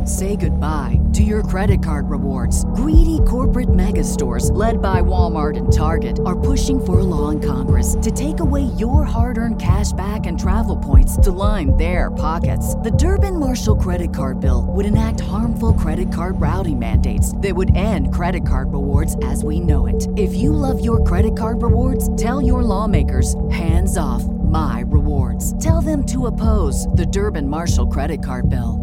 Say goodbye to your credit card rewards. Greedy corporate mega stores, led by Walmart and Target, are pushing for a law in Congress to take away your hard-earned cash back and travel points to line their pockets. The Durbin-Marshall credit card bill would enact harmful credit card routing mandates that would end credit card rewards as we know it. If you love your credit card rewards, tell your lawmakers, hands off my rewards. Tell them to oppose the Durbin-Marshall credit card bill.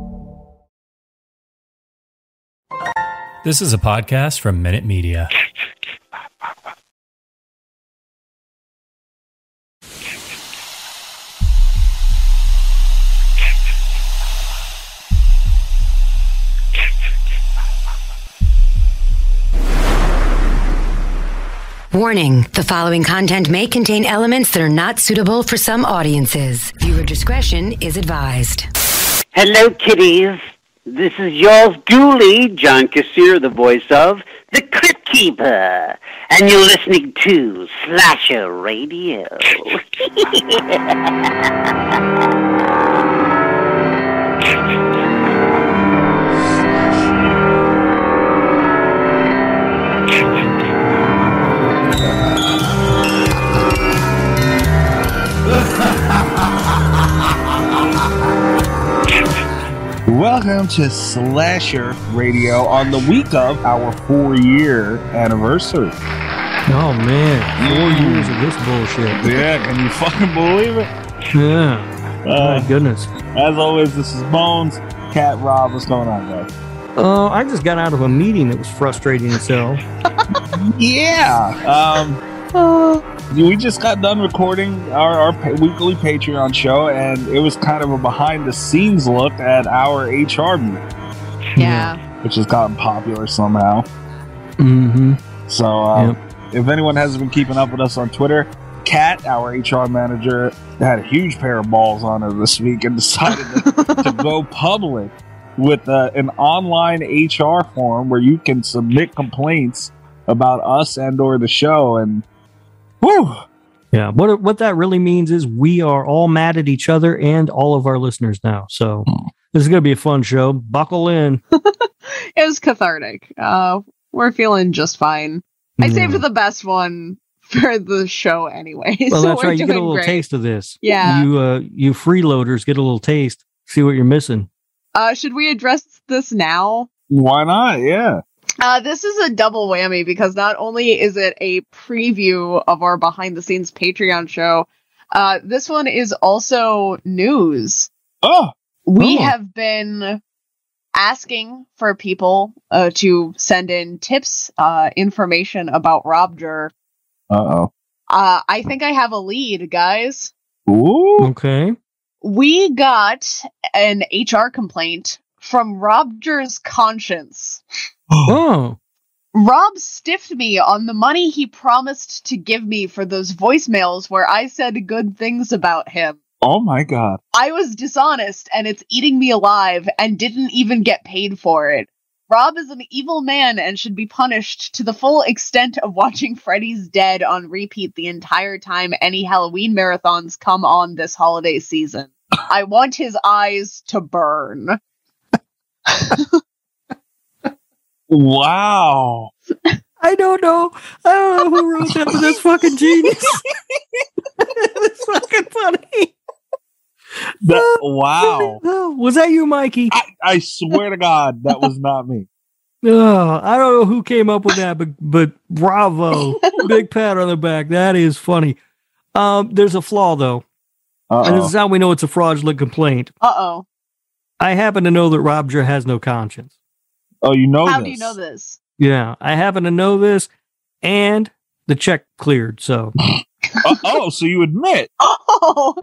This is a podcast from Minute Media. Warning, the following content may contain elements that are not suitable for some audiences. Viewer discretion is advised. Hello, kiddies. This is yours duly, John Kassir, the voice of The Crypt Keeper, and you're listening to Slasher Radio. Welcome to Slasher Radio on the week of our 4-year anniversary. Oh man, 4 years of this bullshit. Yeah, can you fucking believe it? Yeah. My goodness. As always, this is Bones. Cat Rob, what's going on, guys? I just got out of a meeting that was frustrating as hell. Yeah. We just got done recording our weekly Patreon show, and it was kind of a behind-the-scenes look at our HR meeting. Yeah. Which has gotten popular somehow. Mm-hmm. So, if anyone hasn't been keeping up with us on Twitter, Kat, our HR manager, had a huge pair of balls on her this week and decided to go public with an online HR form where you can submit complaints about us and or the show, and whew. Yeah, what that really means is we are all mad at each other and all of our listeners now. So this is going to be a fun show. Buckle in. It was cathartic. We're feeling just fine. I saved the best one for the show anyway. Well, so that's right. You get a little great. taste of this. Yeah. You freeloaders get a little taste. See what you're missing. Should we address this now? Why not? Yeah. This is a double whammy because not only is it a preview of our behind the scenes Patreon show, this one is also news. We have been asking for people to send in tips, information about Robger. I think I have a lead, guys. Ooh. Okay. We got an HR complaint from Robger's conscience. Oh. Rob stiffed me on the money he promised to give me for those voicemails where I said good things about him. Oh my God. I was dishonest and it's eating me alive and didn't even get paid for it. Rob is an evil man and should be punished to the full extent of watching Freddy's Dead on repeat the entire time any Halloween marathons come on this holiday season. I want his eyes to burn. Wow. I don't know who wrote that, but that's fucking genius. That's fucking funny. Wow. Was that you, Mikey? I swear to God, that was not me. I don't know who came up with that, but bravo. Big pat on the back. That is funny. There's a flaw, though. And this is how we know it's a fraudulent complaint. Uh-oh. I happen to know that Robger has no conscience. Oh, you know How this? do you know this? Yeah, I happen to know this, and the check cleared, so. So you admit. Oh!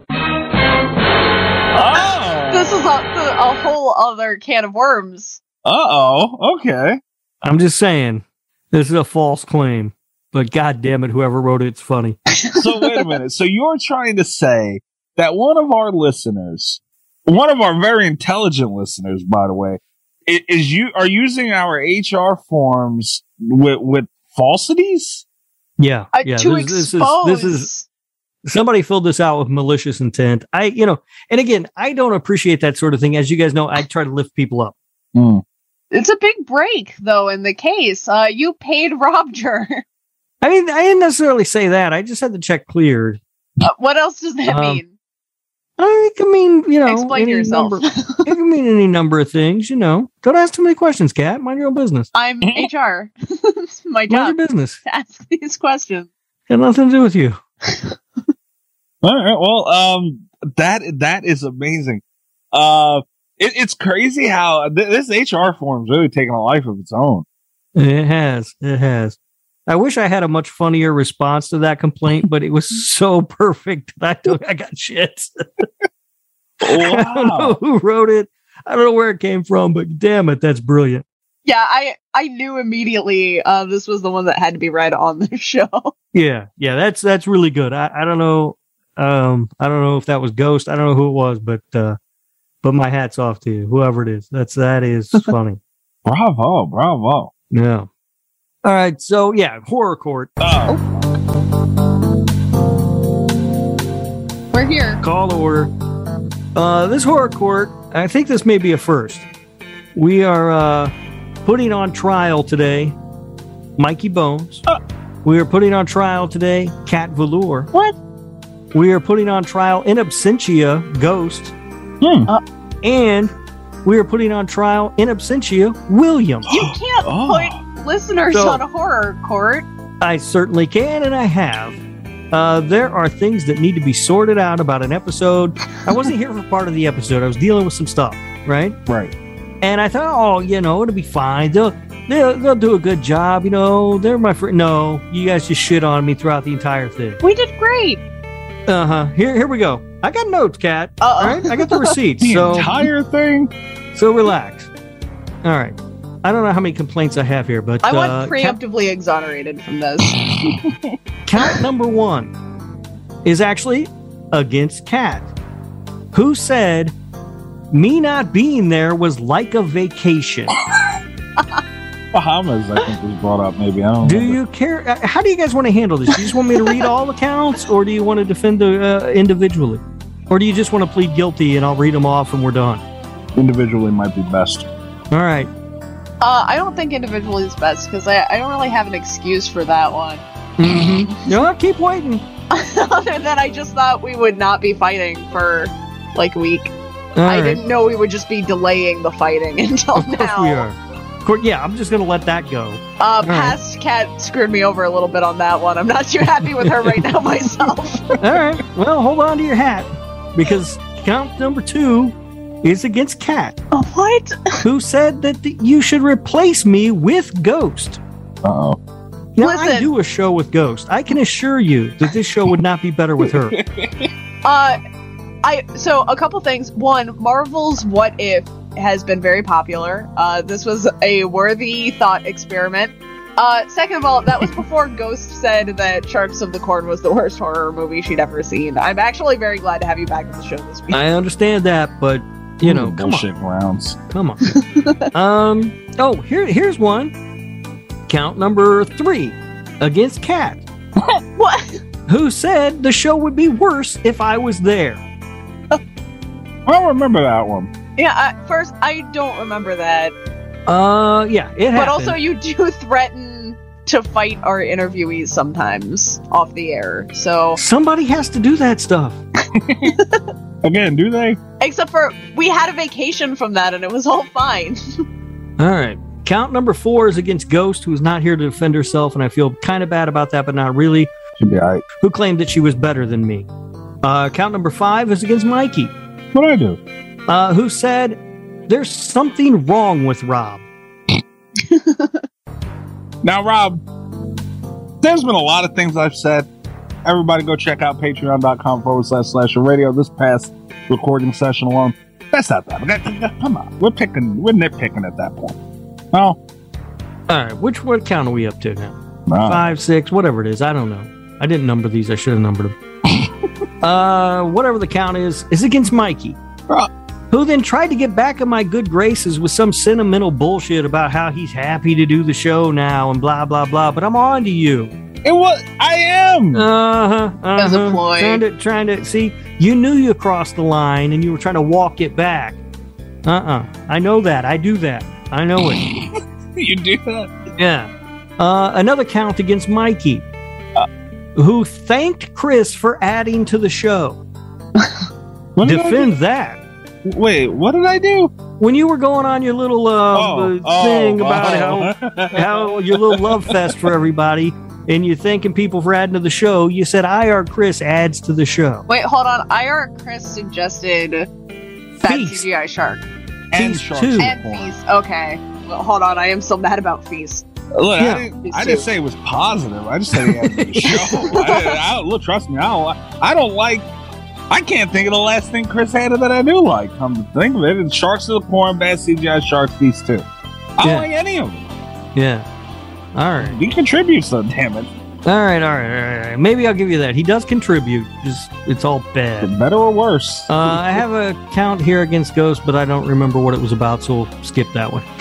Oh! This is a whole other can of worms. Uh-oh, okay. I'm just saying, this is a false claim, but God damn it, whoever wrote it's funny. So wait a minute. So you're trying to say that one of our listeners, one of our very intelligent listeners, by the way, are using our HR forms with falsities? Yeah. To expose. This is somebody filled this out with malicious intent. And again, I don't appreciate that sort of thing. As you guys know, I try to lift people up. It's a big break, though, in the case. You paid Roger. I didn't necessarily say that. I just had the check cleared. What else does that mean? It can mean, explain yourself. It can mean any number of things, Don't ask too many questions, Kat. Mind your own business. I'm HR. It's my job. Mind your business. To ask these questions. Got nothing to do with you. All right. Well, that is amazing. It's crazy how this HR form's really taken a life of its own. It has. I wish I had a much funnier response to that complaint, but it was so perfect that I got shit. Wow. I don't know who wrote it. I don't know where it came from, but damn it, that's brilliant. Yeah, I knew immediately this was the one that had to be read on the show. Yeah, that's really good. I don't know. I don't know if that was Ghost. I don't know who it was, but my hat's off to you, whoever it is. That is funny. Bravo. Yeah. All right. So yeah, horror court. We're here. Call to order. This horror court, I think this may be a first. We are putting on trial today Mikey Bones. We are putting on trial today Kat Velour. What? We are putting on trial in absentia Ghost. And we are putting on trial in absentia William. You can't put listeners on a horror court. I certainly can, and I have. There are things that need to be sorted out about an episode. I wasn't here for part of the episode. I was dealing with some stuff, right? Right. And I thought, it'll be fine. They'll do a good job. They're my friend. No, you guys just shit on me throughout the entire thing. We did great. Here we go. I got notes, Kat. All right, I got the receipts. The entire thing. So relax. All right. I don't know how many complaints I have here, but I want preemptively exonerated from this. Count number 1 is actually against Kat, who said me not being there was like a vacation. Bahamas, I think, was brought up. Maybe I don't. Do you care? How do you guys want to handle this? Do you just want me to read all the counts, or do you want to defend individually, or do you just want to plead guilty and I'll read them off and we're done? Individually might be best. All right. I don't think individually is best because I don't really have an excuse for that one. Mm-hmm. No, keep waiting. Other than I just thought we would not be fighting for like a week. I didn't know we would just be delaying the fighting until of course now. We are. Yeah, I'm just going to let that go. Past Kat screwed me over a little bit on that one. I'm not too happy with her right now myself. All right. Well, hold on to your hat because count number 2 is against Kat. What? Who said that you should replace me with Ghost? Uh-oh. Now, I do a show with Ghost. I can assure you that this show would not be better with her. So a couple things. One, Marvel's What If has been very popular. This was a worthy thought experiment. Second of all, that was before Ghost said that Sharks of the Corn was the worst horror movie she'd ever seen. I'm actually very glad to have you back on the show this week. I understand that, but come bullshit on. rounds. Come on. Here's one. Count number 3 against Kat. What? Who said the show would be worse if I was there? I don't remember that one. Yeah, first, I don't remember that. Yeah, it happened. But also, you do threaten to fight our interviewees sometimes off the air, so... Somebody has to do that stuff. Again, do they? Except for, we had a vacation from that, and it was all fine. All right. Count number 4 is against Ghost, who's not here to defend herself, and I feel kind of bad about that, but not really. Should be all right. Who claimed that she was better than me. Count number 5 is against Mikey. What'd I do? Who said there's something wrong with Rob. Now, Rob, there's been a lot of things I've said. Everybody go check out patreon.com/radio. This past recording session alone, that's not bad. Come on. We're nitpicking at that point. Oh. All right. What count are we up to now? 5, 6, whatever it is. I don't know. I didn't number these. I should have numbered them. Whatever the count is against Mikey. Who then tried to get back in my good graces with some sentimental bullshit about how he's happy to do the show now and blah, blah, blah. But I'm on to you. I am. As a ploy. Trying to see, you knew you crossed the line and you were trying to walk it back. I know that. I do that. I know it. You do that? Yeah. Another count against Mikey, who thanked Chris for adding to the show. Defend that. Wait, what did I do? When you were going on your little thing about how your little love fest for everybody, and you're thanking people for adding to the show, you said IR Chris adds to the show. Wait, hold on. IR Chris suggested Fat CGI Shark. And Feast Shark. too. And Feast. Okay. Well, hold on. I am so mad about Feast. Look, Yeah. I didn't say it was positive. I just said he had the show. Look, trust me, I don't like. I can't think of the last thing Chris had that I do like. Come to think of it, it's Sharks of the Porn, Bad CGI Sharks, Feast too. I don't like any of them. Yeah. All right. He contributes, though. Damn it. All right. Maybe I'll give you that. He does contribute. Just it's all bad. Better or worse? I have a count here against Ghost, but I don't remember what it was about, so we'll skip that one.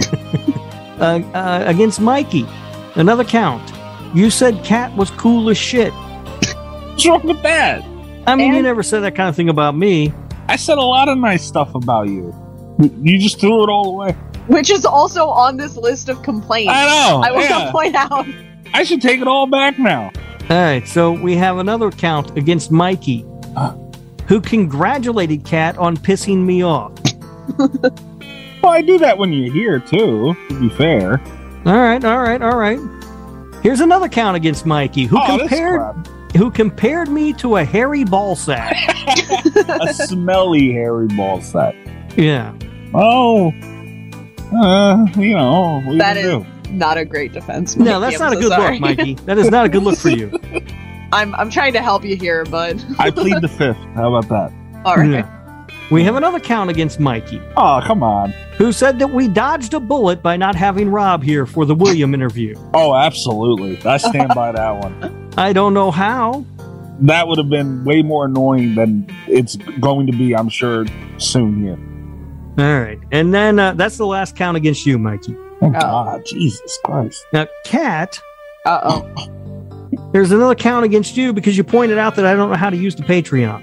Against Mikey, another count. You said Cat was cool as shit. What's wrong with that? I mean, you never said that kind of thing about me. I said a lot of nice stuff about you. You just threw it all away. Which is also on this list of complaints. I know. I want to point out. I should take it all back now. All right, so we have another count against Mikey, who congratulated Cat on pissing me off. Well, I do that when you're here, too, to be fair. All right. Here's another count against Mikey, who compared me to a hairy ball sack. A smelly hairy ball sack. Yeah. Oh, what do you That is do? not a great defense. No, Mikey. that's I'm not a so good sorry. look, Mikey. That is not a good look for you. I'm trying to help you here, but I plead the fifth. How about that? all right. Yeah. We have another count against Mikey, Oh, come on. who said that we dodged a bullet by not having Rob here for the William interview. Oh, absolutely. I stand by that one. I don't know how. That would have been way more annoying than it's going to be, I'm sure, soon here. All right. And then that's the last count against you, Mikey. Oh, God. Jesus Christ. Now, Kat, There's another count against you because you pointed out that I don't know how to use the Patreon.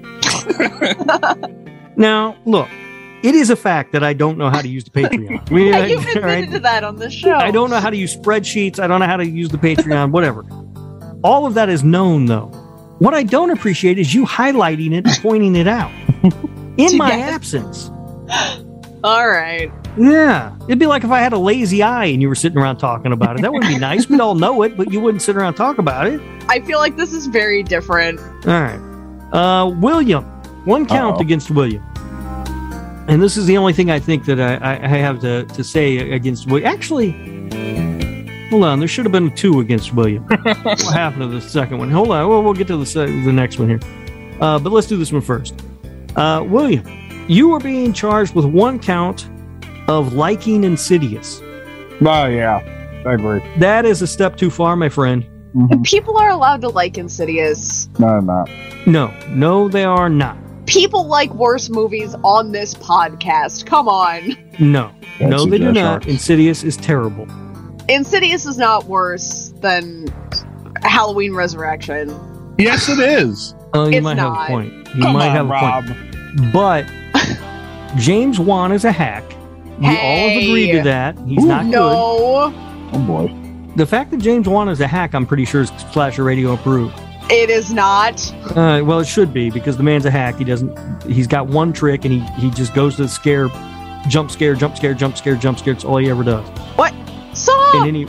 Now, look, it is a fact that I don't know how to use the Patreon. You've admitted to that on the show. I don't know how to use spreadsheets. I don't know how to use the Patreon, whatever. All of that is known, though. What I don't appreciate is you highlighting it and pointing it out in my absence. All right. Yeah. It'd be like if I had a lazy eye and you were sitting around talking about it. That wouldn't be nice. We'd all know it, but you wouldn't sit around and talk about it. I feel like this is very different. All right. William. One count against William. And this is the only thing I think that I have to say against William. Actually, hold on. There should have been 2 against William. What happened to the second one? Hold on. We'll get to the next one here. But let's do this one first. William, you are being charged with 1 count of liking Insidious. Oh, yeah. I agree. That is a step too far, my friend. Mm-hmm. People are allowed to like Insidious. No, I'm not. No, they are not. People like worse movies on this podcast. Come on. No, they do not. Sharks. Insidious is terrible. Insidious is not worse than Halloween Resurrection. Yes, it is. Oh, you It's might not. have a point. You Come might on, have a Rob. point. But James Wan is a hack. We all have agreed to that. He's not good. No, Oh, boy. The fact that James Wan is a hack, I'm pretty sure is Slasher Radio approved. it is not. Well, it should be because the man's a hack. He's got one trick and he just goes to the scare, jump scare. It's all he ever does. What? Saw? And then he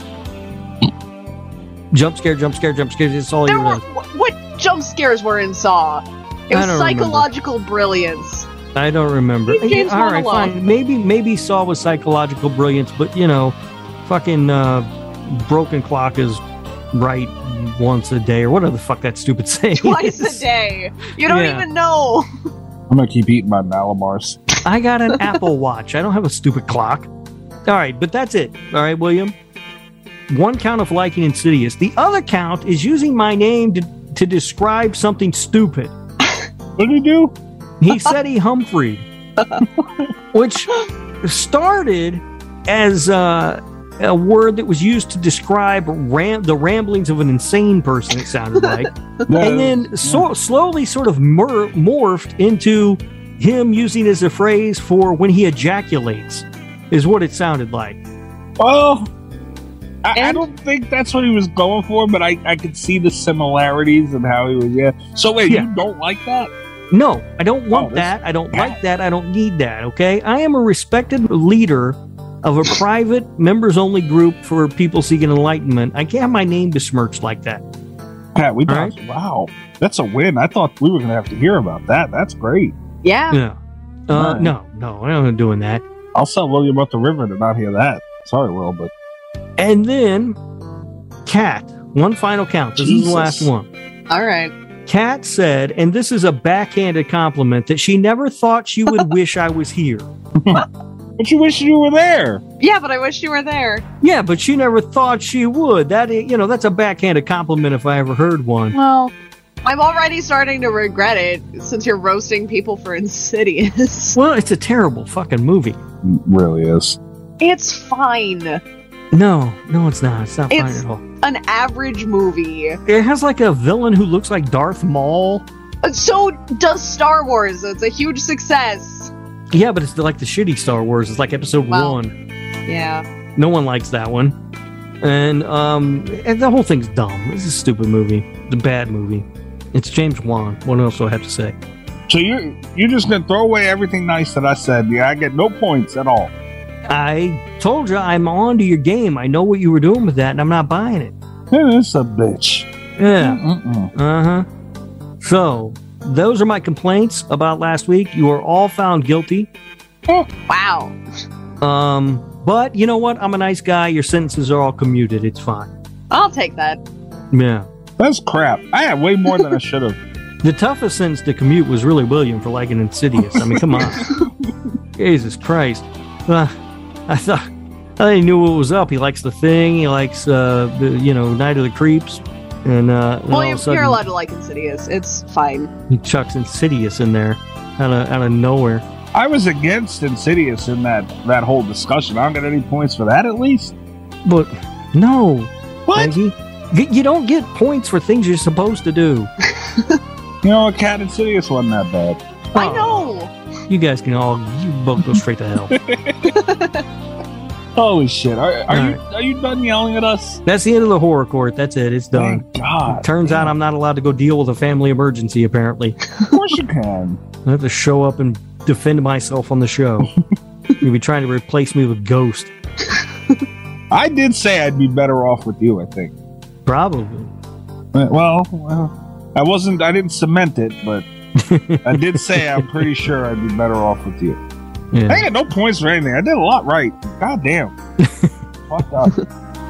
jump scare. It's all he There ever were, does. what jump scares were in Saw? It I was don't psychological brilliance. I don't remember. Leave James All Wan right, alone. fine. Maybe Saw was psychological brilliance, but fucking broken clock is right once a day or whatever the fuck that stupid saying Twice is. a day. You don't Yeah. even know. I'm going to keep eating my Malamars. I got an Apple Watch. I don't have a stupid clock. All right, but that's it. All right, William. 1 count of liking Insidious. The other count is using my name to describe something stupid. What did he do? He said he Humphreyed, which started as a word that was used to describe the ramblings of an insane person, it sounded like. And then slowly sort of morphed into him using as a phrase for when he ejaculates, is what it sounded like. Well, I don't think that's what he was going for, but I could see the similarities and how he was. Yeah. So wait, you don't like that? No, I don't want that. I don't like that. I don't need that. Okay, I am a respected leader of a private members-only group for people seeking enlightenment. I can't have my name besmirched like that. Pat, wow, that's a win. I thought we were going to have to hear about that. That's great. Yeah. No, I'm not doing that. I'll tell William up the river to not hear that. Sorry, Will, but... And then, Kat, one final count. This is the last one. All right. Kat said, and this is a backhanded compliment, that she never thought she would wish I was here. But you wish you were there. Yeah, but I wish you were there. Yeah, but she never thought she would. That's a backhanded compliment if I ever heard one. Well, I'm already starting to regret it since you're roasting people for Insidious. Well, it's a terrible fucking movie. It really is. It's fine. No, it's not. It's not fine at all. An average movie. It has like a villain who looks like Darth Maul. So does Star Wars. It's a huge success. Yeah, but it's like the shitty Star Wars. It's like episode 1. Yeah. No one likes that one. And the whole thing's dumb. It's a stupid movie. It's a bad movie. It's James Wan. What else do I have to say? So you're just going to throw away everything nice that I said. Yeah, I get no points at all. I told you I'm on to your game. I know what you were doing with that, and I'm not buying it. It's a bitch. Yeah. Uh-huh. So, those are my complaints about last week. You are all found guilty. Oh, wow. But you know what? I'm a nice guy. Your sentences are all commuted. It's fine. I'll take that. Yeah. That's crap. I had way more than I should have. The toughest sentence to commute was really William for liking Insidious. I mean, come on. Jesus Christ. I thought he knew what was up. He likes The Thing. He likes, Night of the Creeps. And William, you're allowed to like Insidious. It's fine. He chucks Insidious in there out of nowhere. I was against Insidious in that whole discussion. I don't get any points for that, at least. But no, what? Maggie, you don't get points for things you're supposed to do. You know, Cat Insidious wasn't that bad. I know. You guys can you both go straight to hell. Holy shit! Are you done yelling at us? That's the end of the horror court. That's it. It's done. Thank God. Turns out I'm not allowed to go deal with a family emergency. Apparently, of course you can. I have to show up and defend myself on the show. You'll be trying to replace me with Ghost. I did say I'd be better off with you. I think. Probably. Well, I wasn't. I didn't cement it, but I did say I'm pretty sure I'd be better off with you. Yeah. I had no points for anything. I did a lot right. God damn. Fuck up.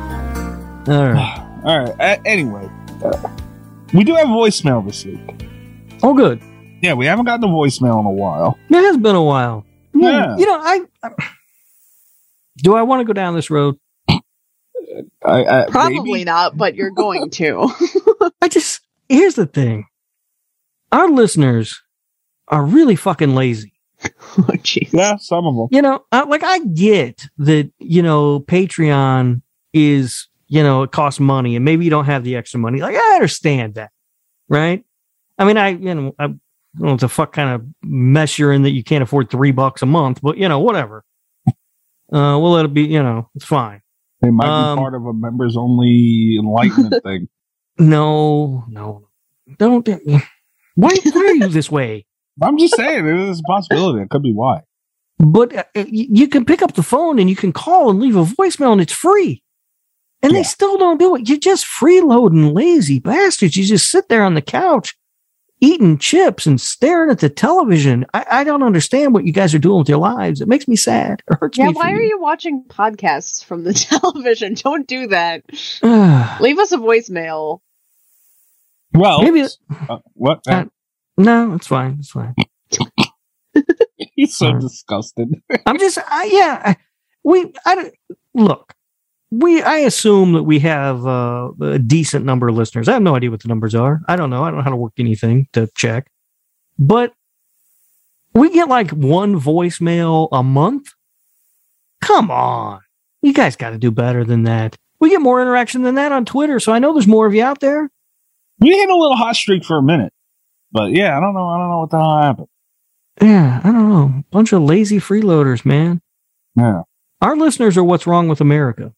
All right. All right. Anyway, we do have voicemail this week. Oh, good. Yeah, we haven't gotten a voicemail in a while. It has been a while. Yeah. You know, do I want to go down this road? Probably maybe not, but you're going to. Here's the thing. Our listeners are really fucking lazy. Oh, jeez. Yeah, some of them. You know, I get that, Patreon is, it costs money and maybe you don't have the extra money. Like, I understand that. Right? I mean, I don't know what the fuck kind of mess you're in that you can't afford $3 a month, but, whatever. We'll let it be, it's fine. They might be part of a members only enlightenment thing. No. Don't. Why are you this way? I'm just saying, there's a possibility. It could be why. But you can pick up the phone and you can call and leave a voicemail and it's free. And they still don't do it. You're just freeloading lazy bastards. You just sit there on the couch eating chips and staring at the television. I don't understand what you guys are doing with your lives. It makes me sad. It hurts me. Yeah, why are you watching podcasts from the television? Don't do that. Leave us a voicemail. Well, maybe what? No, it's fine. It's fine. He's so disgusted. I'm just, look. I assume that we have a decent number of listeners. I have no idea what the numbers are. I don't know. I don't know how to work anything to check. But we get like one voicemail a month. Come on. You guys got to do better than that. We get more interaction than that on Twitter, so I know there's more of you out there. We had a little hot streak for a minute. But yeah, I don't know what the hell happened. Yeah, I don't know. Bunch of lazy freeloaders, man. Yeah. Our listeners are what's wrong with America.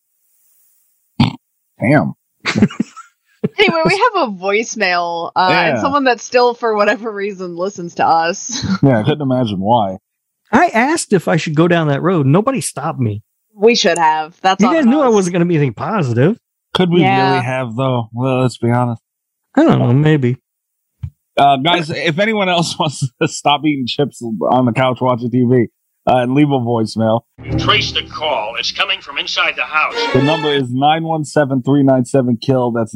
Damn. Anyway, we have a voicemail, and someone that still, for whatever reason, listens to us. Yeah, I couldn't imagine why. I asked if I should go down that road. Nobody stopped me. We should have. That's you guys knew I wasn't going to be anything positive. Could we really have, though? Well, let's be honest. I don't know. Maybe. Guys, if anyone else wants to stop eating chips on the couch watching TV, and leave a voicemail. Trace the call. It's coming from inside the house. The number is 917-397-KILL. That's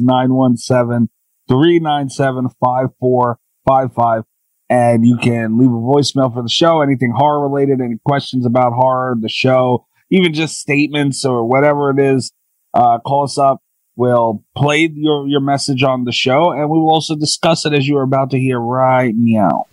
917-397-5455. And you can leave a voicemail for the show, anything horror related, any questions about horror, the show, even just statements or whatever it is. Call us up. We'll play your message on the show, and we will also discuss it as you are about to hear right now.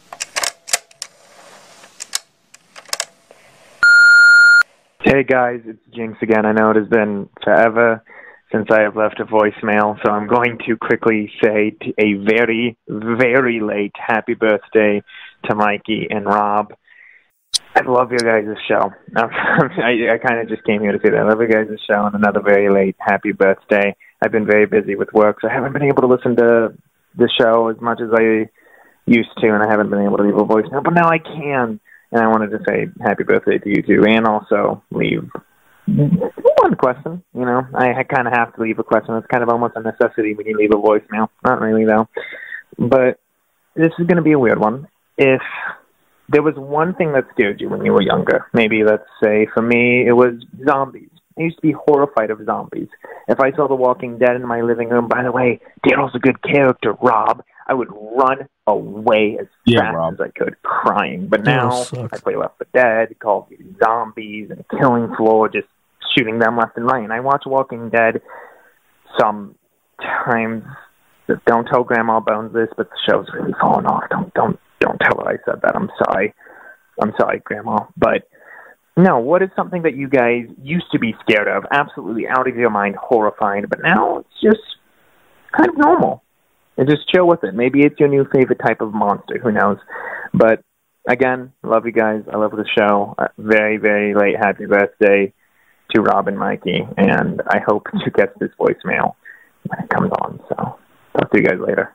Hey guys, it's Jinx again. I know it has been forever since I have left a voicemail, so I'm going to quickly say a very, very late happy birthday to Mikey and Rob. I love your guys' show. I kind of just came here to say that. I love your guys' show, and another very late happy birthday. I've been very busy with work, so I haven't been able to listen to the show as much as I used to, and I haven't been able to leave a voicemail, but now I can. And I wanted to say happy birthday to you two, and also leave one question. You know, I kind of have to leave a question. It's kind of almost a necessity when you leave a voicemail. Not really, though. But this is going to be a weird one. If there was one thing that scared you when you were younger, maybe let's say for me it was zombies. I used to be horrified of zombies. If I saw The Walking Dead in my living room, by the way, Daryl's a good character, Rob, I would run away as fast as I could, crying. But now I play Left 4 Dead, Call of Duty Zombies, and Killing Floor, just shooting them left and right. And I watch Walking Dead sometimes. Don't tell Grandma Bones this, but the show's really falling off. Don't tell her I said that. I'm sorry, Grandma. But no, what is something that you guys used to be scared of, absolutely out of your mind, horrified, but now it's just kind of normal? And just chill with it. Maybe it's your new favorite type of monster. Who knows? But again, love you guys. I love the show. Very, very late happy birthday to Rob and Mikey. And I hope to get this voicemail when it comes on. So talk to you guys later.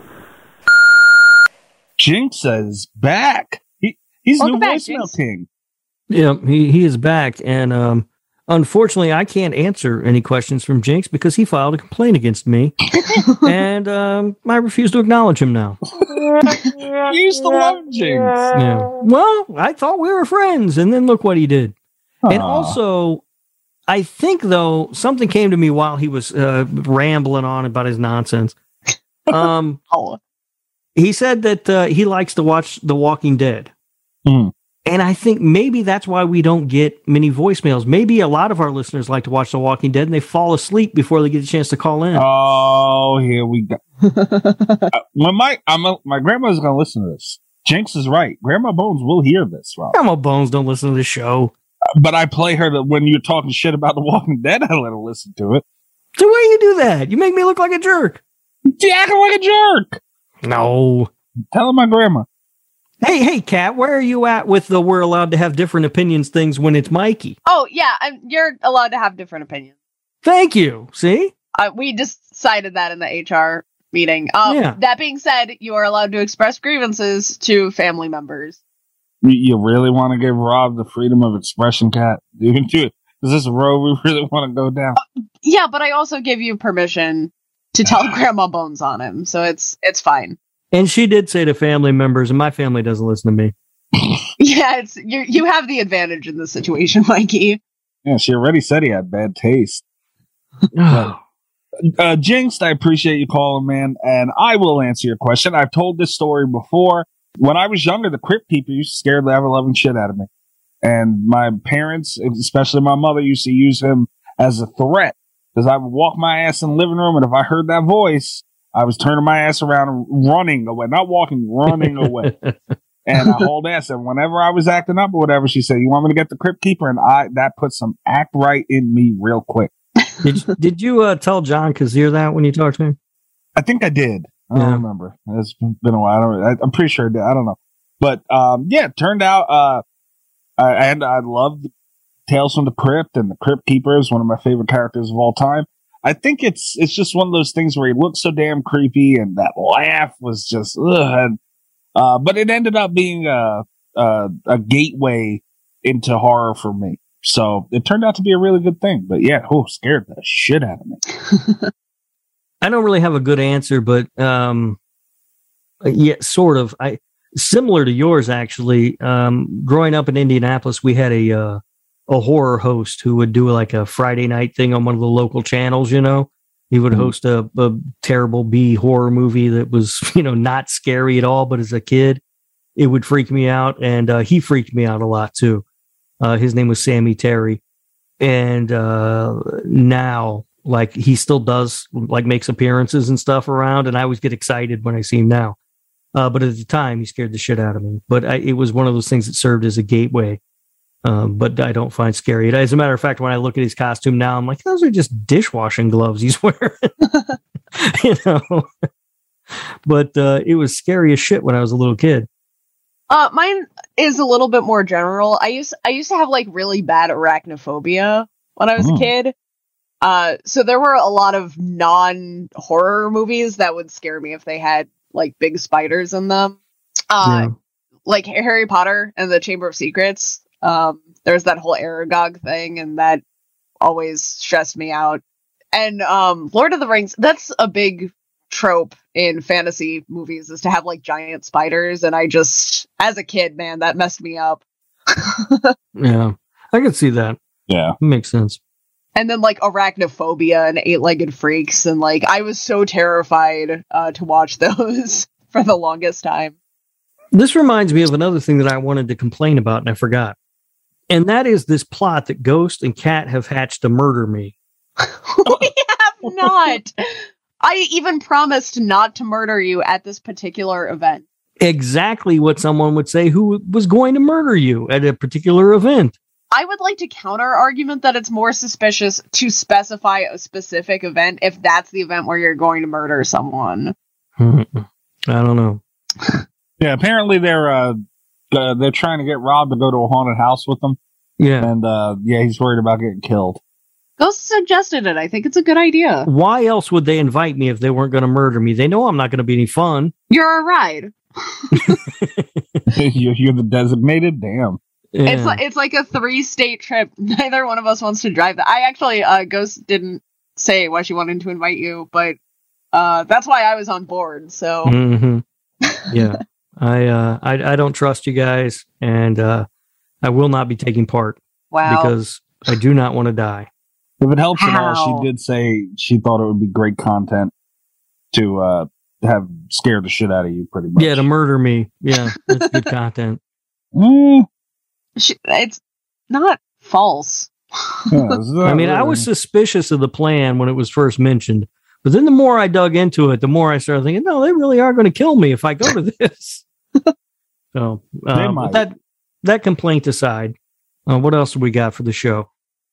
Jinx is back. He's the voicemail king. Yeah, he is back. And unfortunately, I can't answer any questions from Jinx because he filed a complaint against me. And I refuse to acknowledge him now. You used to love Jinx. Yeah. Well, I thought we were friends, and then look what he did. Aww. And also, I think, though, something came to me while he was rambling on about his nonsense. He said that he likes to watch The Walking Dead. Mm. And I think maybe that's why we don't get many voicemails. Maybe a lot of our listeners like to watch The Walking Dead and they fall asleep before they get a chance to call in. Oh, here we go. My grandma's going to listen to this. Jinx is right. Grandma Bones will hear this, Rob. Grandma Bones don't listen to the show. But I play her when you're talking shit about The Walking Dead, I let her listen to it. So why you do that? You make me look like a jerk. You acting like a jerk. No. Tell my grandma. Hey, Kat, where are you at with the we're allowed to have different opinions things when it's Mikey? Oh, yeah, you're allowed to have different opinions. Thank you. See? We decided that in the HR meeting. That being said, you are allowed to express grievances to family members. You really want to give Rob the freedom of expression, Kat? Is this a road we really want to go down? Yeah, but I also give you permission to tell Grandma Bones on him, so it's fine. And she did say to family members, and my family doesn't listen to me. Yeah, you have the advantage in this situation, Mikey. Yeah, she already said he had bad taste. Jinx, I appreciate you calling, man, and I will answer your question. I've told this story before. When I was younger, the Crypt Keeper used to scare the ever-loving shit out of me. And my parents, especially my mother, used to use him as a threat. Because I would walk my ass in the living room, and if I heard that voice, I was turning my ass around and running away. Not walking, running away. And I hauled ass. And whenever I was acting up or whatever, she said, "You want me to get the Crypt Keeper?" And that put some act right in me real quick. Did you tell John Kazir that when you talked to him? I think I did. I don't remember. It's been a while. I'm pretty sure I did. I don't know. But it turned out I loved Tales from the Crypt, and the Crypt Keeper is one of my favorite characters of all time. I think it's just one of those things where he looks so damn creepy, and that laugh was just but it ended up being a gateway into horror for me. So it turned out to be a really good thing. But yeah, scared the shit out of me. I don't really have a good answer, but sort of. Similar to yours, actually. Growing up in Indianapolis, we had a horror host who would do like a Friday night thing on one of the local channels. You know, he would host a terrible B horror movie that was, not scary at all, but as a kid, it would freak me out, and he freaked me out a lot too. His name was Sammy Terry, and now, like, he still does, like, makes appearances and stuff around, and I always get excited when I see him now. But at the time, he scared the shit out of me. But it was one of those things that served as a gateway. But I don't find scary. As a matter of fact, when I look at his costume now, I'm like, those are just dishwashing gloves he's wearing. But it was scary as shit when I was a little kid. Mine is a little bit more general. I used to have like really bad arachnophobia when I was a kid. So there were a lot of non-horror movies that would scare me if they had like big spiders in them. Like Harry Potter and the Chamber of Secrets. There's that whole Aragog thing, and that always stressed me out. And Lord of the Rings, that's a big trope in fantasy movies, is to have like giant spiders, and I just, as a kid, man, that messed me up. Yeah, I can see that. Yeah, makes sense. And then like arachnophobia and Eight-Legged Freaks, and like I was so terrified to watch those for the longest time. This reminds me of another thing that I wanted to complain about, and I forgot. And that is this plot that Ghost and Kat have hatched to murder me. We have not. I even promised not to murder you at this particular event. Exactly what someone would say who was going to murder you at a particular event. I would like to counter argument that it's more suspicious to specify a specific event if that's the event where you're going to murder someone. I don't know. Yeah, apparently they're trying to get Rob to go to a haunted house with them. Yeah. And he's worried about getting killed. Ghost suggested it. I think it's a good idea. Why else would they invite me if they weren't going to murder me? They know I'm not going to be any fun. You're a ride. You're the designated? Damn. Yeah. It's like a 3-state trip. Neither one of us wants to drive that. I actually, Ghost didn't say why she wanted to invite you, but that's why I was on board. So yeah, I don't trust you guys, and I will not be taking part. Wow, because I do not want to die. If it helps at all, she did say she thought it would be great content to have scared the shit out of you, pretty much. Yeah, to murder me. Yeah, that's good content. It's not false. I mean, I was suspicious of the plan when it was first mentioned, but then the more I dug into it, the more I started thinking, no, they really are going to kill me if I go to this. So that complaint aside, what else do we got for the show?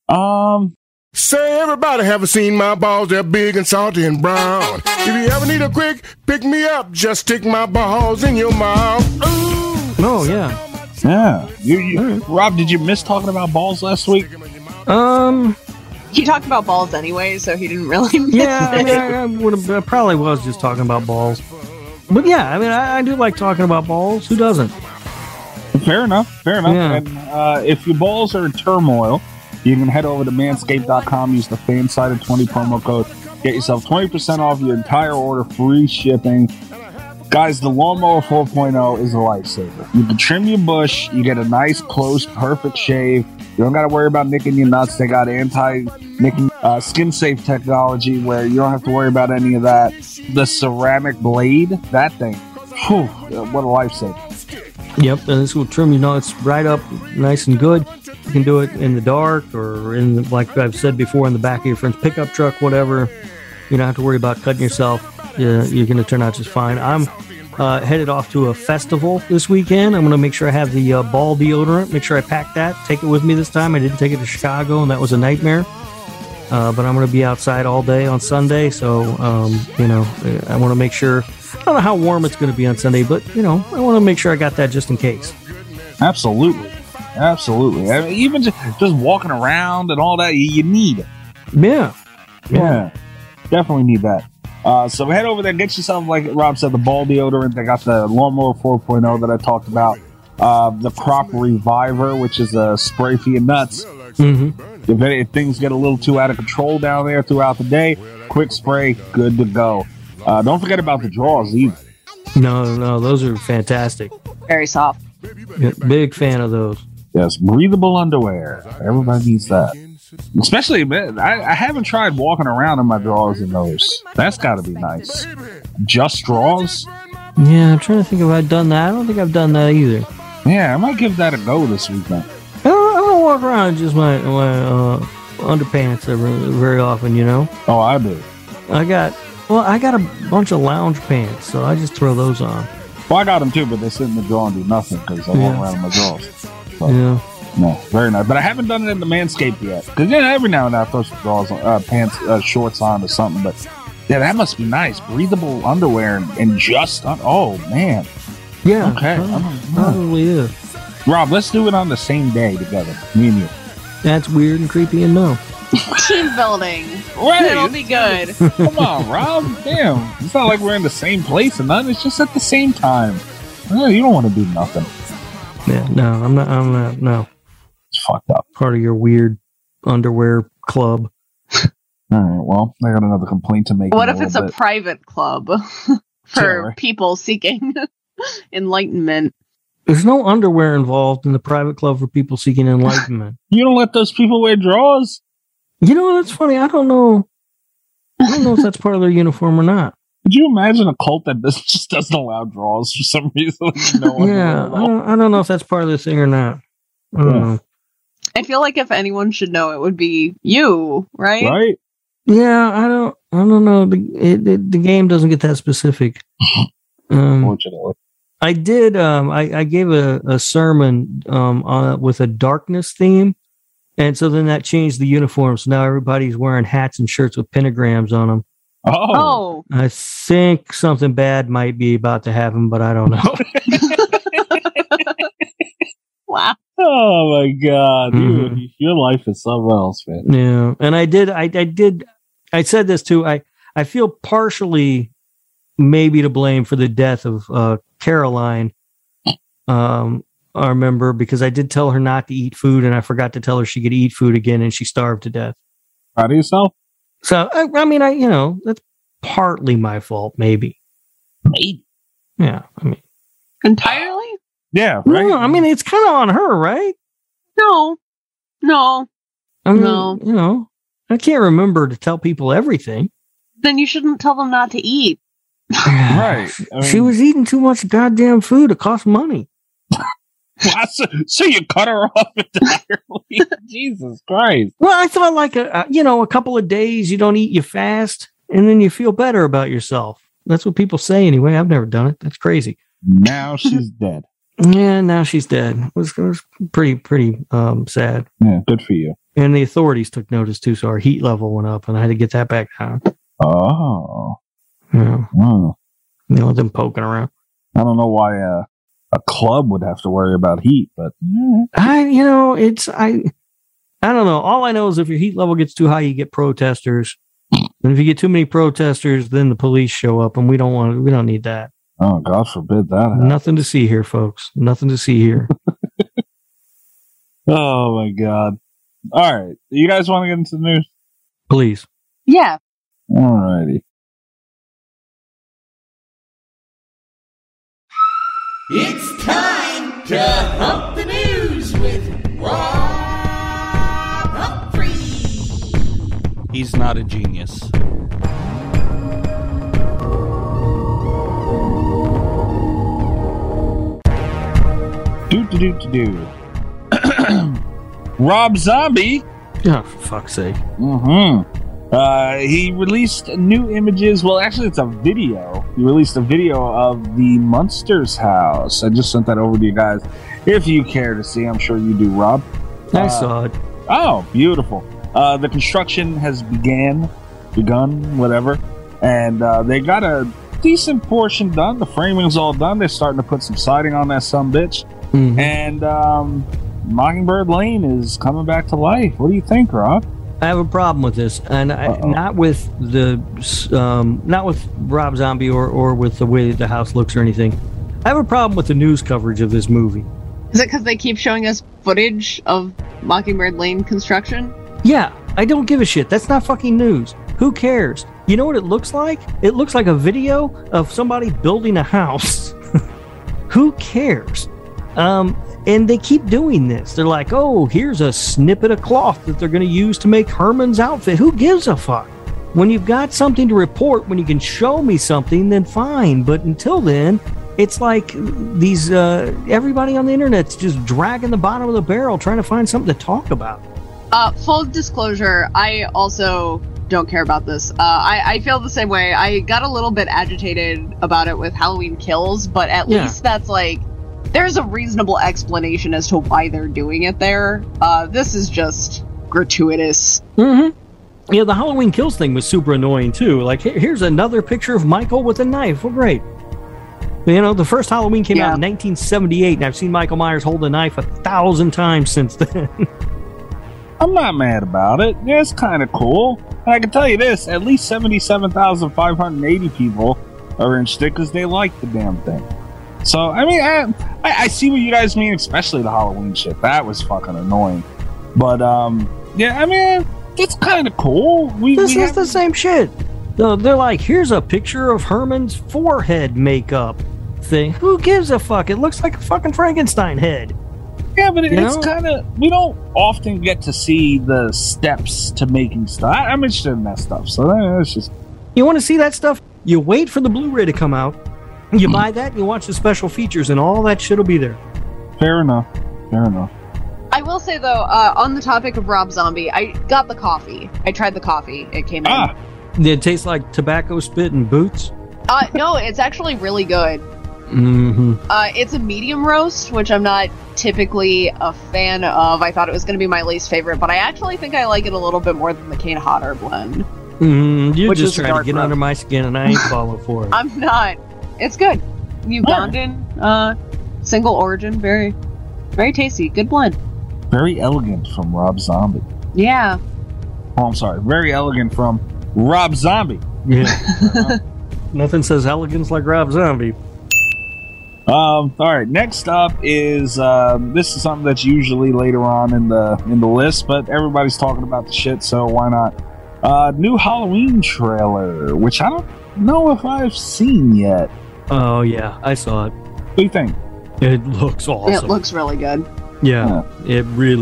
Say, everybody haven't seen my balls. They're big and salty and brown. If you ever need a quick pick me up, just stick my balls in your mouth. Ooh. Oh yeah. Yeah. Rob, did you miss talking about balls last week? He talked about balls anyway, so he didn't really miss it. I probably was just talking about balls. But yeah, I mean, I do like talking about balls. Who doesn't? Fair enough. Yeah. And if your balls are in turmoil, you can head over to manscaped.com, use the FANSIDED20 promo code, get yourself 20% off your entire order, free shipping. Guys, the Lawnmower 4.0 is a lifesaver. You can trim your bush, you get a nice, close, perfect shave. You don't got to worry about nicking your nuts. They got anti-nicking, skin-safe technology where you don't have to worry about any of that. The ceramic blade, that thing, whew, what a lifesaver. Yep, and this will trim your nuts right up nice and good. You can do it in the dark or like I've said before, in the back of your friend's pickup truck, whatever. You don't have to worry about cutting yourself. You're going to turn out just fine. I'm headed off to a festival this weekend. I'm going to make sure I have the ball deodorant. Make sure I pack that. Take it with me this time. I didn't take it to Chicago, and that was a nightmare. But I'm going to be outside all day on Sunday, so I want to make sure. don't know how warm it's going to be on Sunday, but, I want to make sure I got that just in case. Absolutely. Absolutely. I mean, even just walking around and all that, you need it. Yeah. Definitely need that. So head over there, get yourself, like Rob said, the ball deodorant. They got the Lawnmower 4.0 that I talked about. The Crop Reviver, which is a spray for your nuts. Mm-hmm. If things get a little too out of control down there throughout the day, quick spray, good to go. Don't forget about the drawers either. No, those are fantastic. Very soft. Yeah, big fan of those. Yes, breathable underwear. Everybody needs that. Especially, man, I haven't tried walking around in my drawers in those. That's got to be nice. Just drawers? Yeah, I'm trying to think if I've done that. I don't think I've done that either. Yeah, I might give that a go this weekend. I don't walk around in just my underpants very often, Oh, I do. I got a bunch of lounge pants, so I just throw those on. Well, I got them too, but they sit in the drawer and do nothing because I walk around in my drawers. So, yeah. No, very nice. But I haven't done it in the Manscaped yet. Because every now and then I throw some drawers on, pants, shorts on or something. But yeah, that must be nice. Breathable underwear and just oh man. Yeah. Okay. Probably is. Rob, let's do it on the same day together. Me and you. That's weird and creepy and no. Team building. Right. It'll be good. Come on, Rob. Damn. It's not like we're in the same place and nothing. It's just at the same time. You don't want to do nothing. Yeah, no, I'm not, no. It's fucked up. Part of your weird underwear club. All right, well, I got another complaint to make. What if it's a private club for people seeking enlightenment? There's no underwear involved in the private club for people seeking enlightenment. You don't let those people wear drawers? That's funny. I don't know if that's part of their uniform or not. Could you imagine a cult that just doesn't allow drawers for some reason? I don't know if that's part of the thing or not. I don't know. I feel like if anyone should know, it would be you, right? Right. Yeah, I don't know. The game doesn't get that specific. Unfortunately. I did. I gave a sermon with a darkness theme, and so then that changed the uniforms. So now everybody's wearing hats and shirts with pentagrams on them. Oh. I think something bad might be about to happen, but I don't know. Wow. Oh my God. Mm-hmm. Your life is something else, man. Yeah. And I said this too. I feel partially maybe to blame for the death of Caroline, our member, because I did tell her not to eat food and I forgot to tell her she could eat food again and she starved to death. Proud of yourself? So, I mean, that's partly my fault, maybe. Maybe. Yeah. I mean, entirely? Yeah, right. No, I mean, it's kind of on her, right? No. I mean, I can't remember to tell people everything. Then you shouldn't tell them not to eat. Right. I mean, she was eating too much goddamn food. It cost money. So you cut her off entirely? Jesus Christ. Well, I thought like a couple of days you don't eat, you fast, and then you feel better about yourself. That's what people say anyway. I've never done it. That's crazy. Now she's dead. Yeah, now she's dead. It was pretty sad. Yeah, good for you. And the authorities took notice too, so our heat level went up, and I had to get that back down. Oh. Yeah. Them poking around. I don't know why a club would have to worry about heat, but I don't know. All I know is if your heat level gets too high, you get protesters. And if you get too many protesters, then the police show up, and we don't need that. Oh, God forbid that. Nothing to see here, folks. Nothing to see here. Oh my God. All right. You guys want to get into the news? Please. Yeah. All righty. It's time to hump the news with Rob Humphrey. He's not a genius. Do. Rob Zombie. Oh, for fuck's sake. He released new images. Well, actually, it's a video. He released a video of the Munsters house. I just sent that over to you guys. If you care to see, I'm sure you do, Rob. I saw it. Oh, beautiful. The construction has begun, whatever. And they got a decent portion done. The framing's all done. They're starting to put some siding on that sumbitch. Mm-hmm. And Mockingbird Lane is coming back to life. What do you think, Rob? I have a problem with this, and not with Rob Zombie or with the way the house looks or anything. I have a problem with the news coverage of this movie. Is it because they keep showing us footage of Mockingbird Lane construction? Yeah, I don't give a shit. That's not fucking news. Who cares? You know what it looks like? It looks like a video of somebody building a house. Who cares? And they keep doing this. They're like, oh, here's a snippet of cloth that they're going to use to make Herman's outfit. Who gives a fuck? When you've got something to report, when you can show me something, then fine. But until then, it's like these everybody on the internet's just dragging the bottom of the barrel trying to find something to talk about. Full disclosure, I also don't care about this. I feel the same way. I got a little bit agitated about it with Halloween Kills, but at least that's like, there's a reasonable explanation as to why they're doing it there. This is just gratuitous. Mm-hmm. Yeah, the Halloween Kills thing was super annoying too. Like, here's another picture of Michael with a knife. Well, great. You know, the first Halloween came out in 1978, and I've seen Michael Myers hold a knife 1,000 times since then. I'm not mad about it. Yeah, it's kind of cool. And I can tell you this, at least 77,580 people are interested because they like the damn thing. So, I mean, I see what you guys mean, especially the Halloween shit. That was fucking annoying. But, yeah, I mean, it's kind of cool. This is the same shit. They're like, here's a picture of Herman's forehead makeup thing. Who gives a fuck? It looks like a fucking Frankenstein head. Yeah, but it's kind of... We don't often get to see the steps to making stuff. I'm interested in that stuff, so it's just... You want to see that stuff? You wait for the Blu-ray to come out. You buy that, and you watch the special features, and all that shit will be there. Fair enough. I will say, though, on the topic of Rob Zombie, I got the coffee. I tried the coffee. It came in. Did it taste like tobacco spit and boots? No, it's actually really good. Mm-hmm. It's a medium roast, which I'm not typically a fan of. I thought it was going to be my least favorite, but I actually think I like it a little bit more than the Cane Hodder blend. You're just trying to get under my skin, and I ain't falling for it. I'm not. It's good. Ugandan, single origin, very, very tasty. Good blend. Very elegant from Rob Zombie. Yeah. Oh, I'm sorry. Very elegant from Rob Zombie. Yeah. Nothing says elegance like Rob Zombie. All right. Next up is this is something that's usually later on in the list, but everybody's talking about the shit, so why not? New Halloween trailer, which I don't know if I've seen yet. Oh yeah, I saw it. What do you think? It looks awesome. It looks really good. Yeah. It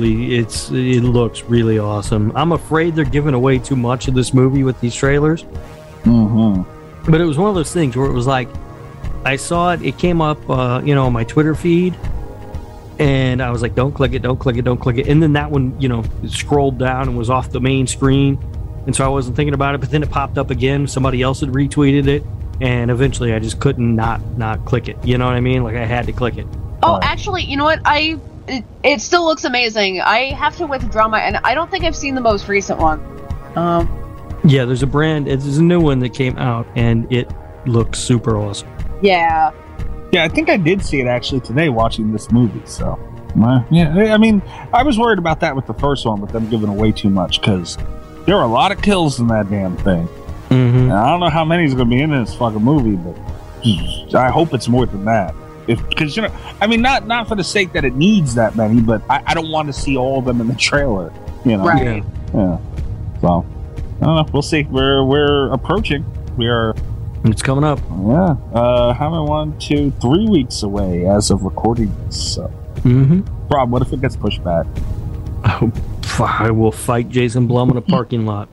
looks really awesome. I'm afraid they're giving away too much of this movie with these trailers. Mm-hmm. But it was one of those things where it was like, I saw it. It came up, on my Twitter feed, and I was like, "Don't click it! Don't click it! Don't click it!" And then that one, it scrolled down and was off the main screen, and so I wasn't thinking about it. But then it popped up again. Somebody else had retweeted it, and eventually I just couldn't not click it. You know what I mean? Like I had to click it. Oh, actually, you know what? It still looks amazing. I have to withdraw and I don't think I've seen the most recent one. Yeah, there's a new one that came out, and it looks super awesome. Yeah. Yeah, I think I did see it actually today watching this movie, so... Yeah, I mean, I was worried about that with the first one, with them giving away too much, because there are a lot of kills in that damn thing. Mm-hmm. And I don't know how many is going to be in this fucking movie, but I hope it's more than that. Because, I mean, not for the sake that it needs that many, but I don't want to see all of them in the trailer, Right. Yeah. So, I don't know. We'll see. We're approaching. It's coming up. Yeah. How many? 1, 2, 3 weeks away as of recording this. So. Mm-hmm. Rob, what if it gets pushed back? Oh, I will fight Jason Blum in a parking lot.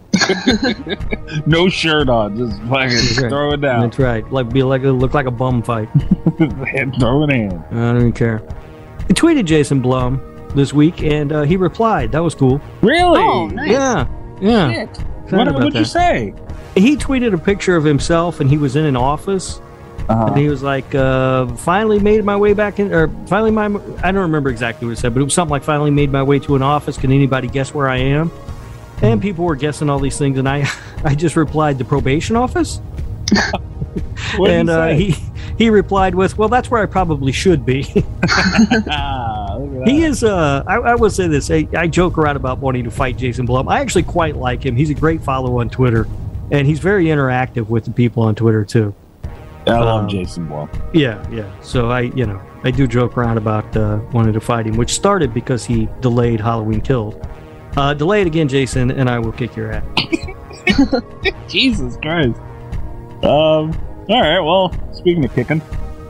No shirt on, just fucking throw it down. That's right. Look like a bum fight. And throw it in. I don't even care. I tweeted Jason Blum this week, and he replied. That was cool. Really? Oh, nice. Yeah. Shit. What'd you say? He tweeted a picture of himself, and he was in an office. And he was like, finally made my way back in, or finally I don't remember exactly what it said, but it was something like, finally made my way to an office. Can anybody guess where I am? And people were guessing all these things, and I just replied, the probation office? And he replied with, "Well, that's where I probably should be." He is. I will say this. I joke around about wanting to fight Jason Blum. I actually quite like him. He's a great follow on Twitter, and he's very interactive with the people on Twitter too. I love Jason Blum. Yeah. So I do joke around about wanting to fight him, which started because he delayed Halloween Killed. Delay it again, Jason, and I will kick your ass. Jesus Christ. All right. Well, speaking of kicking,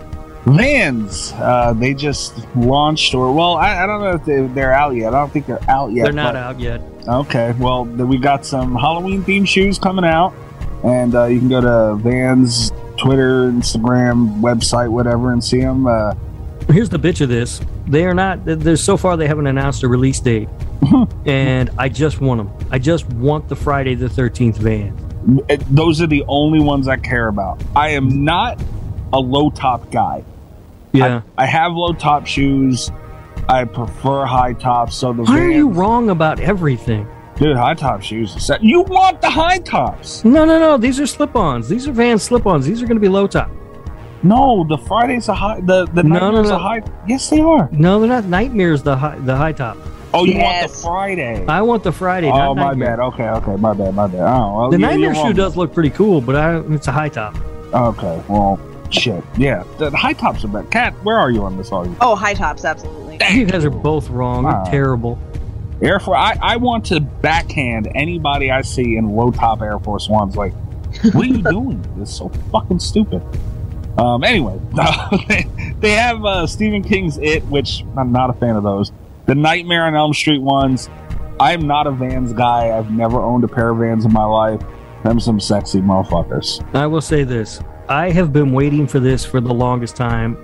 Vans, they just launched, I don't know if they're out yet. I don't think they're out yet. They're not out yet. Okay. Well, we got some Halloween themed shoes coming out, and you can go to Vans Twitter, Instagram, website, whatever, and see them. Here's the bitch of this. They are not. So far, they haven't announced a release date, and I just want them. I just want the Friday the 13th Vans. Those are the only ones I care about. I am not a low top guy. Yeah, I have low top shoes. I prefer high tops. So the Why are you wrong about everything? Dude, high top shoes are set. You want the high tops? No. These are slip-ons. These are Vans slip-ons. These are going to be low top. No, the Friday's a high. The Nightmare's a high. Yes, they are. No, they're not. Nightmare's the high top. Oh, you want the Friday? I want the Friday. Oh, not my Nightmare. bad. Okay, my bad. Oh, well, the Nightmare shoe does look pretty cool, but it's a high top. Okay, well, shit. Yeah, the high tops are better. Kat, where are you on this argument? Oh, high tops, absolutely. You guys are both wrong. You're terrible. Air Force. I want to backhand anybody I see in low top Air Force Ones. Like, what are you doing? It's so fucking stupid. Anyway, they have Stephen King's It, which I'm not a fan of those. The Nightmare on Elm Street ones. I'm not a Vans guy. I've never owned a pair of Vans in my life. Them some sexy motherfuckers. I will say this. I have been waiting for this for the longest time.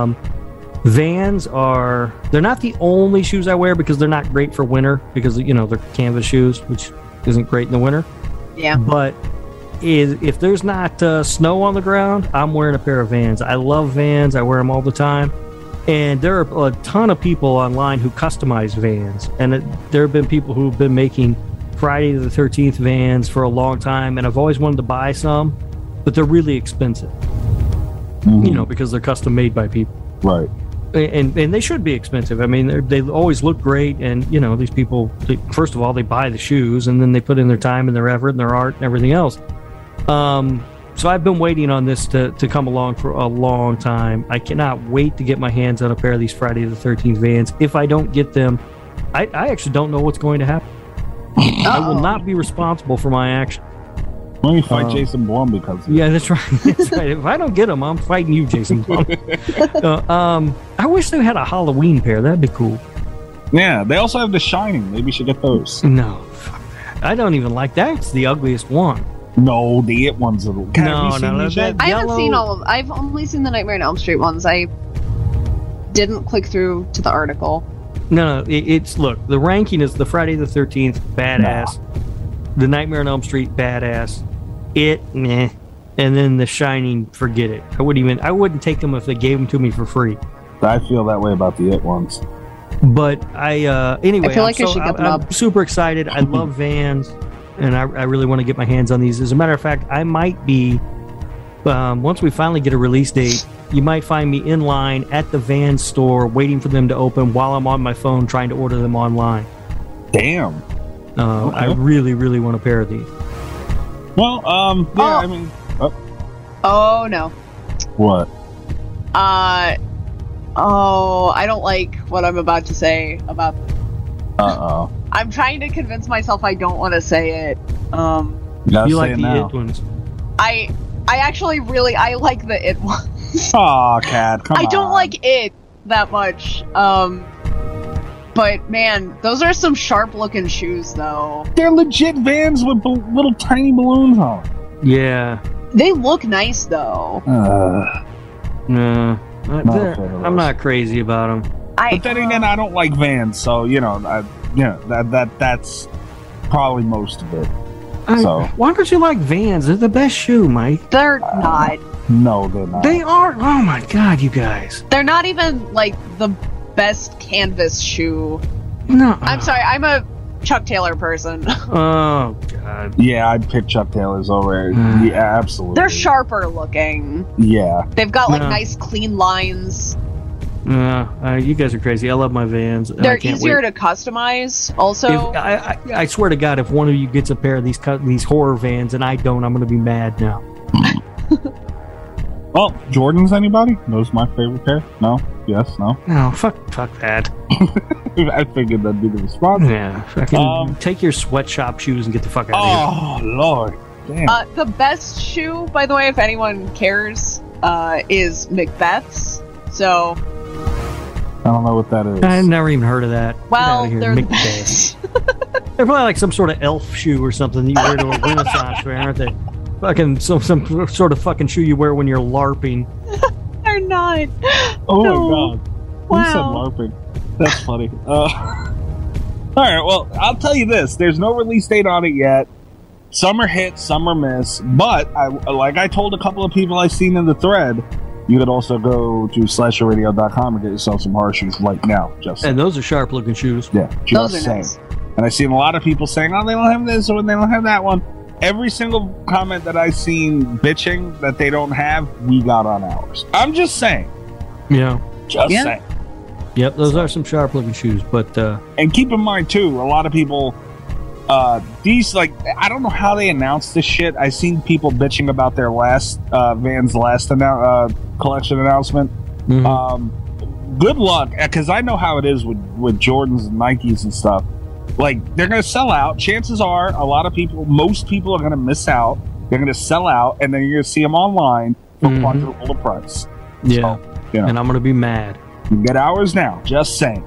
Vans they're not the only shoes I wear because they're not great for winter because, they're canvas shoes, which isn't great in the winter. Yeah. But if there's not snow on the ground, I'm wearing a pair of Vans. I love Vans. I wear them all the time. And there are a ton of people online who customize Vans. And there have been people who've been making Friday the 13th Vans for a long time. And I've always wanted to buy some, but they're really expensive. Mm-hmm. Because they're custom made by people. Right. And they should be expensive. I mean, they always look great. And, these people, first of all, they buy the shoes and then they put in their time and their effort and their art and everything else. So I've been waiting on this to come along for a long time. I cannot wait to get my hands on a pair of these Friday the 13th Vans. If I don't get them, I actually don't know what's going to happen. I will not be responsible for my action. Let me fight Jason Blum because of yeah, that's right. That's right. If I don't get them, I'm fighting you, Jason Blum. I wish they had a Halloween pair. That'd be cool. Yeah, they also have The Shining. Maybe you should get those. No, fuck that. I don't even like that. It's the ugliest one. No, the It ones are. No. I haven't seen all of. I've only seen the Nightmare on Elm Street ones. I didn't click through to the article. No. It's look. The ranking is the Friday the 13th badass, the Nightmare on Elm Street badass, It meh, and then The Shining forget it. I wouldn't take them if they gave them to me for free. I feel that way about the It ones. But anyway, I feel like I should get them up. I'm super excited. I love Vans. And I really want to get my hands on these. As a matter of fact, I might be, once we finally get a release date, you might find me in line at the Vans store waiting for them to open while I'm on my phone trying to order them online. Damn. Okay. I really, really want a pair of these. Well, I mean... Oh, no. What? I don't like what I'm about to say about... Uh-oh. I'm trying to convince myself I don't want to say it. You like the It ones? I actually I like the It ones. Aw, Kat, come on. I don't like It that much. But man, those are some sharp looking shoes though. They're legit Vans with little tiny balloons on them. Yeah. They look nice though. No. I'm not crazy about them. But then again, I don't like Vans, so that's probably most of it. Why don't you like Vans? They're the best shoe, Mike. They're not. No, they're not. They are. Oh my God, you guys. They're not even like the best canvas shoe. No. I'm sorry. I'm a Chuck Taylor person. Oh God. Yeah, I'd pick Chuck Taylors over. Yeah, absolutely. They're sharper looking. Yeah. They've got like nice clean lines. You guys are crazy. I love my Vans. They're easier to customize. Also, I swear to God, if one of you gets a pair of these horror Vans and I don't, I'm going to be mad now. Well, Jordans, anybody? Those my favorite pair? No? Yes? No? No, fuck that. I figured that'd be the response. Yeah. Fucking take your sweatshop shoes and get the fuck out of here. Oh, Lord. Damn. The best shoe, by the way, if anyone cares, is Macbeth's. So... I don't know what that is. I've never even heard of that. Well, they're the best. They're probably like some sort of elf shoe or something that you wear to a Renaissance fair, aren't they? Fucking some sort of fucking shoe you wear when you're LARPing. They're not. Oh no. My God. Wow. You said LARPing. That's funny. All right, well, I'll tell you this. There's no release date on it yet. Some are hit, some are miss. But, like I told a couple of people I seen in the thread, you could also go to slasherradio.com and get yourself some horror shoes right now. And those are sharp-looking shoes. Yeah, just those are saying. nice. And I've seen a lot of people saying, oh, they don't have this or they don't have that one. Every single comment that I've seen bitching that they don't have, we got on ours. I'm just saying. Yeah. Just saying. Yep, those are some sharp-looking shoes, but... And keep in mind, too, a lot of people... these, like, I don't know how they announced this shit. I seen people bitching about their last, Vans' last collection announcement. Mm-hmm. Good luck, because I know how it is with Jordans and Nikes and stuff. Like, they're going to sell out. Chances are, most people are going to miss out. They're going to sell out, and then you're going to see them online for quadruple the price. Yeah, so, you know, and I'm going to be mad. You get ours now, just saying.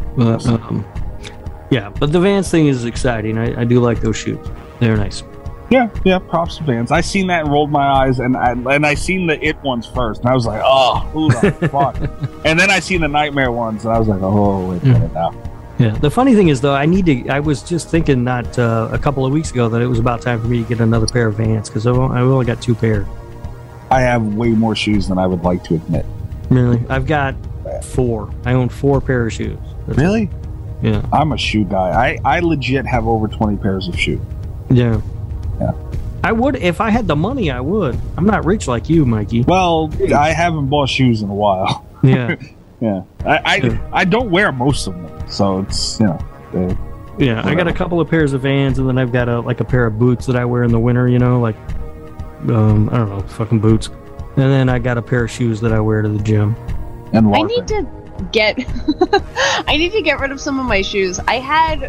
Yeah, but the Vans thing is exciting. I do like those shoes. They're nice. Yeah, props to Vans. I seen that and rolled my eyes, and I seen the It ones first, and I was like, oh, who the fuck? And then I seen the Nightmare ones, and I was like, oh, wait a minute now. Yeah, the funny thing is, though, I was just thinking not a couple of weeks ago that it was about time for me to get another pair of Vans, because I only got 2 pairs. I have way more shoes than I would like to admit. Really? I've got 4. I own 4 pairs of shoes. Really? Yeah. I'm a shoe guy. I legit have over 20 pairs of shoes. Yeah. Yeah. I would, if I had the money, I would. I'm not rich like you, Mikey. Well, I haven't bought shoes in a while. Yeah. Yeah. I don't wear most of them, so it's, you know. Yeah, I got a couple of pairs of Vans, and then I've got a pair of boots that I wear in the winter, you know, like, I don't know, fucking boots. And then I got a pair of shoes that I wear to the gym. And LARPing. I need to get rid of some of my shoes. I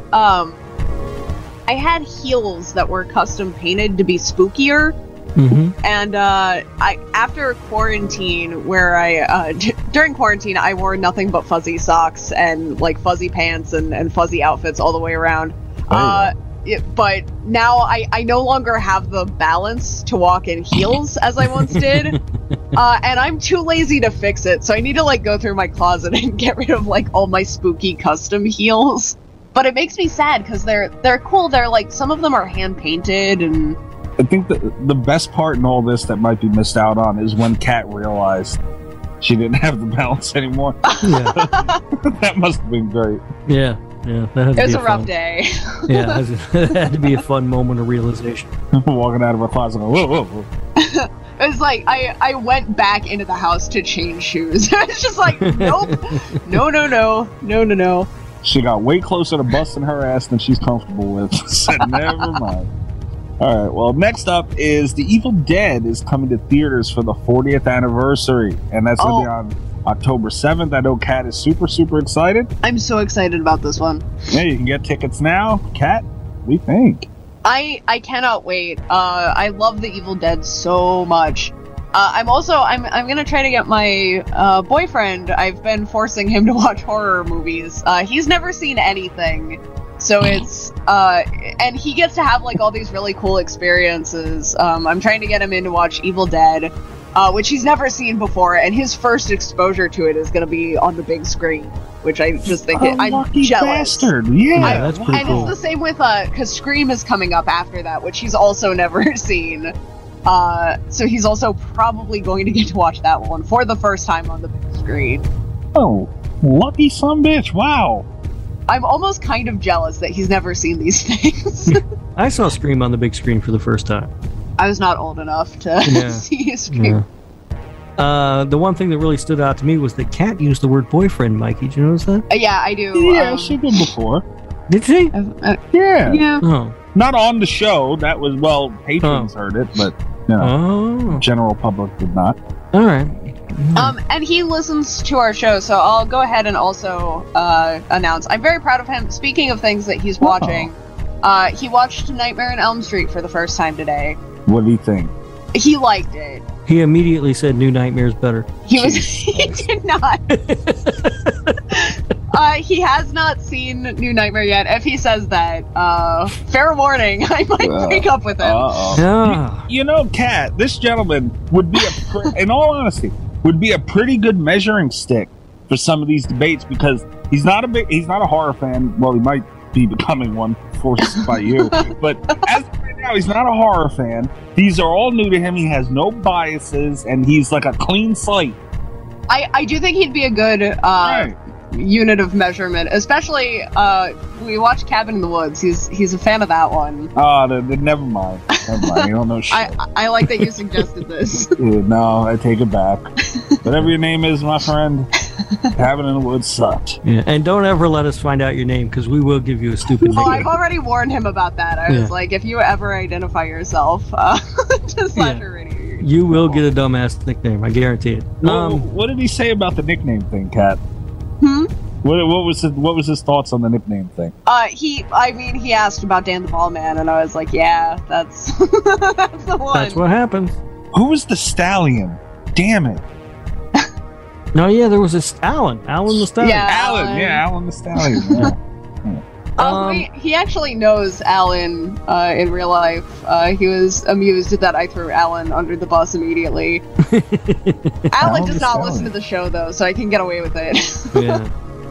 had heels that were custom painted to be spookier. Mm-hmm. And after quarantine, where during quarantine, I wore nothing but fuzzy socks and like fuzzy pants and fuzzy outfits all the way around. But now I no longer have the balance to walk in heels as I once did. And I'm too lazy to fix it, so I need to like go through my closet and get rid of like all my spooky custom heels. But it makes me sad because they're cool. They're like, some of them are hand painted, and I think the best part in all this that might be missed out on is when Kat realized she didn't have the balance anymore. Yeah. That must have been great. Yeah. It was a rough day. Yeah, it had to be a fun moment of realization. Walking out of her closet, going, whoa. It was like I went back into the house to change shoes. It's just like, nope, no. She got way closer to busting her ass than she's comfortable with. Said, never mind. All right, well, next up is The Evil Dead is coming to theaters for the 40th anniversary, and that's going to be on October 7th. I know Kat is super, super excited. I'm so excited about this one. Yeah, you can get tickets now. Kat, what do you think? I cannot wait. I love The Evil Dead so much. I'm gonna try to get my boyfriend. I've been forcing him to watch horror movies. He's never seen anything, so it's and he gets to have like all these really cool experiences. I'm trying to get him in to watch Evil Dead, which he's never seen before, and his first exposure to it is gonna be on the big screen, which I just think I'm jealous. Bastard. Yeah, that's pretty cool. And it's the same with because Scream is coming up after that, which he's also never seen. So he's also probably going to get to watch that one for the first time on the big screen. Oh, lucky son bitch. Wow. I'm almost kind of jealous that he's never seen these things. I saw Scream on the big screen for the first time. I was not old enough to see Scream. Yeah. The one thing that really stood out to me was that Kat used the word boyfriend, Mikey. Did you notice that? Yeah, I do. Yeah, she did before. Did she? Yeah. Yeah. Oh. Not on the show. That was, well, patrons heard it, but general public did not. All right. And he listens to our show, so I'll go ahead and also announce. I'm very proud of him. Speaking of things that he's watching, he watched Nightmare on Elm Street for the first time today. What do you think? He liked it. He immediately said New Nightmare's better. He did not. He has not seen New Nightmare yet. If he says that, fair warning, I might break up with him. You know, Kat, this gentleman would be, in all honesty, would be a pretty good measuring stick for some of these debates, because he's not a horror fan. Well, he might be becoming one, forced by you. But as of right now, he's not a horror fan. These are all new to him. He has no biases, and he's like a clean slate. I do think he'd be a good unit of measurement, especially we watched Cabin in the Woods. He's a fan of that one. Never mind. You don't know shit. I like that you suggested this. No, I take it back. Whatever your name is, my friend, Cabin in the Woods sucked. Yeah, and don't ever let us find out your name, because we will give you a stupid nickname. I've already warned him about that. I was like, if you ever identify yourself to Slasher Radio, you will get a dumbass nickname. I guarantee it. What did he say about the nickname thing, Kat? What was his thoughts on the nickname thing? He asked about Dan the Ball Man, and I was like, yeah, that's that's the one. That's what happens. Who was the Stallion? Damn it. No, yeah, there was Alan the Stallion. Yeah, Alan the Stallion. He actually knows Alan in real life. He was amused that I threw Alan under the bus immediately. Alan does not listen to the show, though, so I can get away with it. Yeah.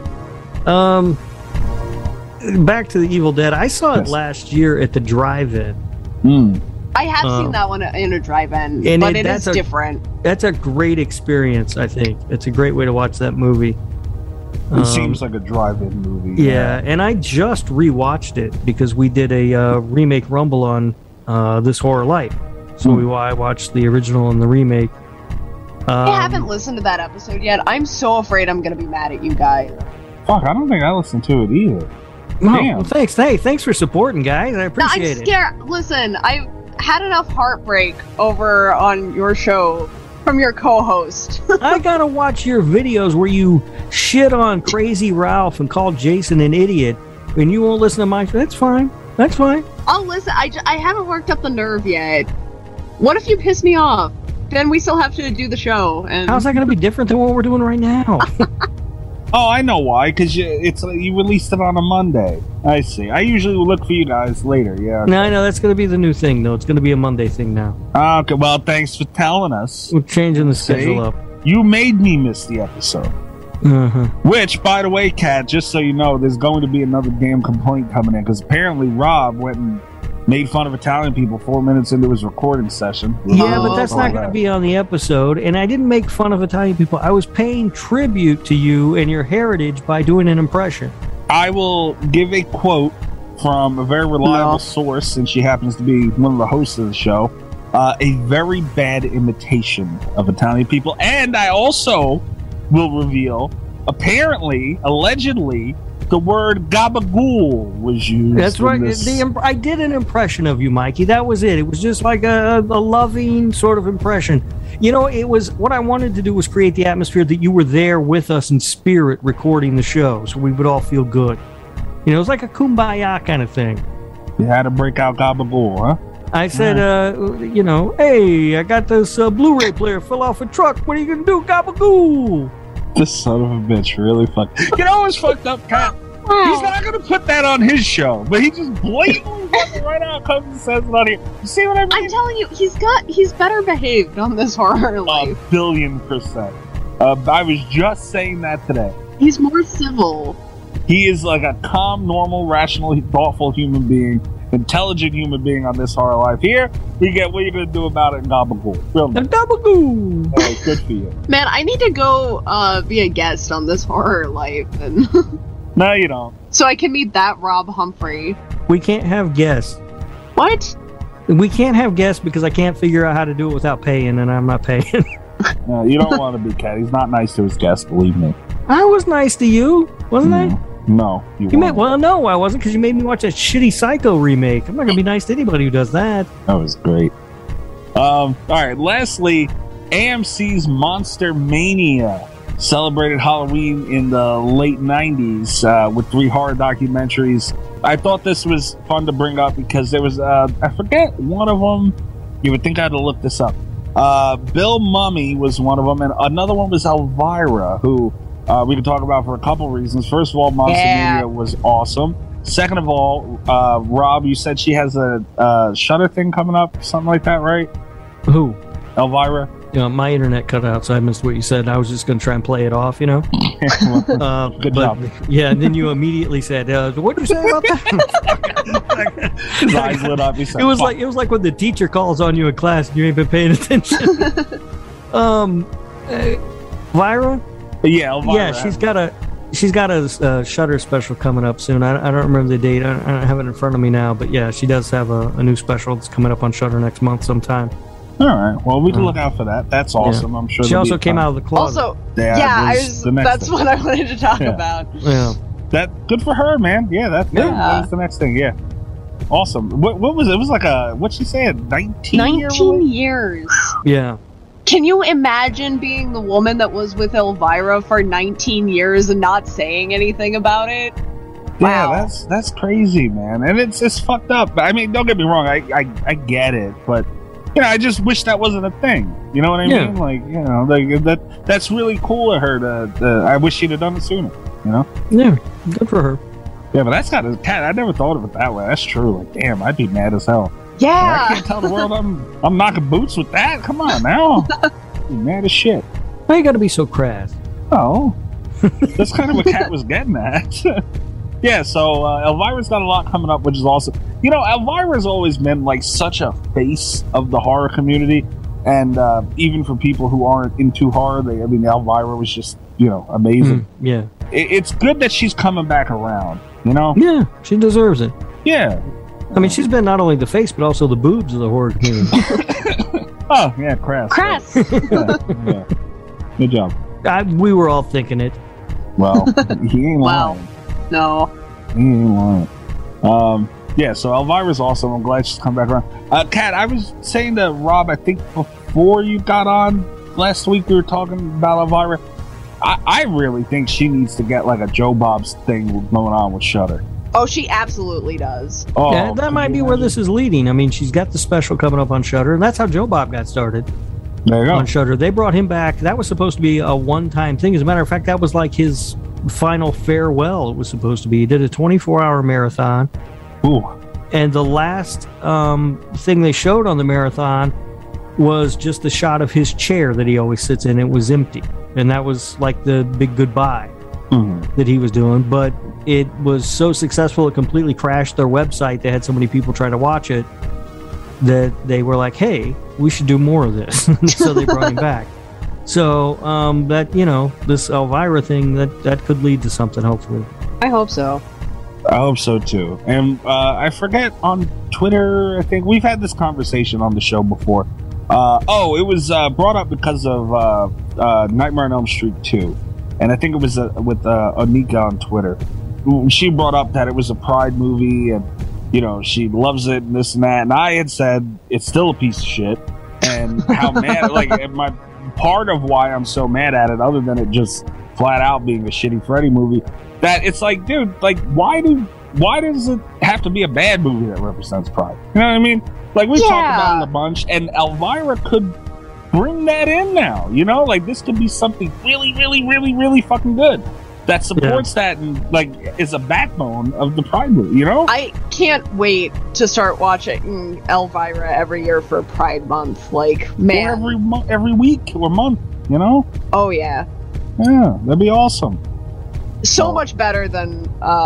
Back to the Evil Dead. I saw it last year at the drive-in. I have seen that one in a drive-in, but it is different. That's a great experience, I think. It's a great way to watch that movie. It seems like a drive-in movie. Yeah, and I just rewatched it because we did a remake Rumble on This Horror Life. So I watched the original and the remake. I haven't listened to that episode yet. I'm so afraid I'm going to be mad at you guys. Fuck, I don't think I listened to it either. Well, thanks. Hey, thanks for supporting, guys. I appreciate it. I'm scared. Listen, I've had enough heartbreak over on your show from your co-host. I gotta watch your videos where you shit on Crazy Ralph and call Jason an idiot, and you won't listen to my show. That's fine. I'll listen. I haven't worked up the nerve yet. What if you piss me off? Then we still have to do the show. And how's that going to be different than what we're doing right now? Oh, I know why. Because you released it on a Monday. I see. I usually look for you guys later. Yeah. Okay. No, I know that's going to be the new thing, though. It's going to be a Monday thing now. Okay. Well, thanks for telling us. We're changing the schedule up. You made me miss the episode. Which, by the way, Kat, just so you know, there's going to be another damn complaint coming in, because apparently Rob went and made fun of Italian people 4 minutes into his recording session. Yeah, but that's not going to be on the episode. And I didn't make fun of Italian people. I was paying tribute to you and your heritage by doing an impression. I will give a quote from a very reliable source, since she happens to be one of the hosts of the show. A very bad imitation of Italian people. And I also will reveal, apparently, allegedly, the word gabagool was used. That's right. I did an impression of you, Mikey. That was it. It was just like a loving sort of impression. You know, it was what I wanted to do was create the atmosphere that you were there with us in spirit recording the show, so we would all feel good. You know, it was like a kumbaya kind of thing. You had to break out gabagool, huh? I said, you know, hey, I got this Blu-ray player fell off a truck. What are you going to do? Gabagool! This son of a bitch really fucked. You know what's fucked up, Kat? He's not going to put that on his show, but he just blatantly fucking right out comes and says it on here. You see what I mean? I'm telling you, he's better behaved on This Horror Life. 1,000,000,000%. I was just saying that today. He's more civil. He is like a calm, normal, rational, thoughtful human being. Intelligent human being on This Horror Life. Here, we get what you're going to do about it in Gabagool. Gabagool! Hey, good for you. Man, I need to go be a guest on This Horror Life. No, you don't. So I can meet that Rob Humphrey. We can't have guests. What? We can't have guests because I can't figure out how to do it without paying, and I'm not paying. No, you don't want to be Cat. He's not nice to his guests, believe me. I was nice to you, wasn't I? No, no, I wasn't, because you made me watch that shitty Psycho remake. I'm not gonna be nice to anybody who does that. That was great. All right. Lastly, AMC's Monster Mania celebrated Halloween in the late 90s with 3 horror documentaries. I thought this was fun to bring up because there was, I forget one of them. You would think I had to look this up. Bill Mummy was one of them, and another one was Elvira, who we can talk about for a couple reasons. First of all, Monster Mania was awesome. Second of all, Rob, you said she has a Shudder thing coming up, something like that, right? Who? Elvira? My internet cut out, so I missed what you said. I was just going to try and play it off, Good job. Yeah, and then you immediately said, what did you say about that? His eyes lit up. He said, it was like when the teacher calls on you in class and you ain't been paying attention. Elvira? Yeah, Elvira. Yeah, she's got a Shudder special coming up soon. I don't remember the date. I don't have it in front of me now, but yeah, she does have a new special that's coming up on Shudder next month sometime. All right. Well, we can look out for that. That's awesome. Yeah. I'm sure. She also came out of the closet. Also, that's what I wanted to talk about. Yeah. Good for her, man. Yeah, that was the next thing. Yeah. Awesome. What was it? It was like what'd she say? 19 years. Yeah. Can you imagine being the woman that was with Elvira for 19 years and not saying anything about it? Wow. Yeah, that's crazy, man. And it's fucked up. I mean, don't get me wrong. I get it, but I just wish that wasn't a thing. You know what I mean? Like, that's really cool of her to I wish she'd have done it sooner, Yeah, good for her. Yeah, but that's got a Cat. I never thought of it that way. That's true. Like, damn, I'd be mad as hell. Yeah. I can't tell the world I'm knocking boots with that. Come on now. Be mad as shit. Why you gotta be so crass? Oh. That's kind of what Cat was getting at. Yeah, so Elvira's got a lot coming up, which is awesome. Elvira's always been like such a face of the horror community, and even for people who aren't into horror, Elvira was just amazing. Yeah, it's good that she's coming back around. Yeah, she deserves it. Yeah, I mean, she's been not only the face but also the boobs of the horror community. Oh yeah, Crass. Yeah. Good job. We were all thinking it. Well, he ain't lying. No. He ain't lying. Yeah, so Elvira's awesome. I'm glad she's come back around. Kat, I was saying to Rob, I think before you got on last week, we were talking about Elvira. I really think she needs to get like a Joe Bob's thing going on with Shudder. Oh, she absolutely does. Oh, yeah, that might be where this is leading. I mean, she's got the special coming up on Shudder, and that's how Joe Bob got started. There you go. On Shudder. They brought him back. That was supposed to be a one-time thing. As a matter of fact, that was like his final farewell, it was supposed to be. He did a 24-hour marathon. Ooh. And the last thing they showed on the marathon was just the shot of his chair that he always sits in. It was empty. And that was like the big goodbye that he was doing. But it was so successful, it completely crashed their website. They had so many people try to watch it that they were like, hey, we should do more of this. So they brought him back. So that, this Elvira thing, that could lead to something, hopefully. I hope so. I hope so too. And I forget, on Twitter, I think we've had this conversation on the show before. It was brought up because of Nightmare on Elm Street 2. And I think it was with Anika on Twitter. She brought up that it was a Pride movie and, she loves it and this and that. And I had said it's still a piece of shit. And how mad, my part of why I'm so mad at it, other than it just flat out being a shitty Freddy movie, that it's like, dude, why does it have to be a bad movie that represents Pride? You know what I mean? Like, we talked about it a bunch, and Elvira could bring that in now. This could be something really, really, really, really fucking good that supports that and is a backbone of the Pride movie. I can't wait to start watching Elvira every year for Pride Month. Man, or every week or month. Oh yeah. Yeah, that'd be awesome. So much better than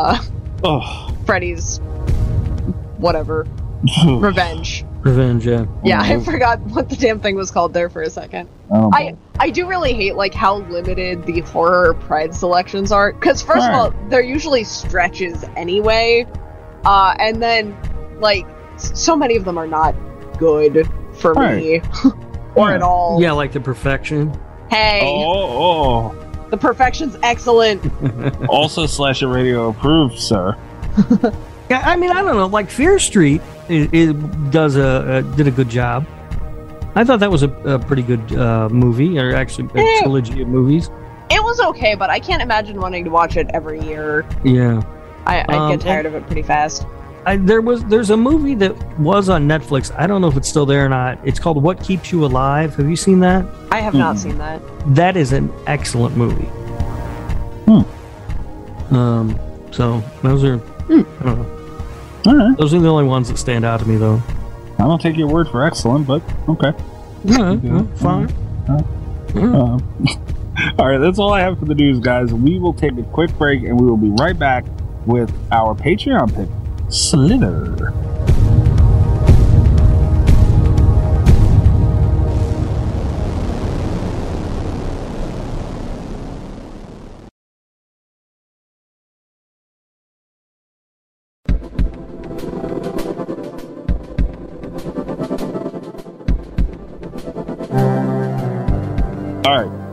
Freddy's whatever. Revenge. Yeah. Yeah, I forgot what the damn thing was called there for a second. I do really hate how limited the horror Pride selections are, because first of all, they're usually stretches anyway, and then so many of them are not good for me or at all. Yeah, like The Perfection. Hey. Oh. The Perfection's excellent. Also, Slasher Radio approved, sir. Yeah, I mean, I don't know. Like Fear Street, it did a good job. I thought that was a pretty good movie, or actually a trilogy of movies. It was okay, but I can't imagine wanting to watch it every year. Yeah, I'd get tired of it pretty fast. There's a movie that was on Netflix. I don't know if it's still there or not. It's called What Keeps You Alive. Have you seen that? I have not seen that. That is an excellent movie. So those are I don't know. All right. Those are the only ones that stand out to me, though. I don't take your word for excellent, but okay. Fine. All right, that's all I have for the news, guys. We will take a quick break, and we will be right back with our Patreon pick, Slither. All right.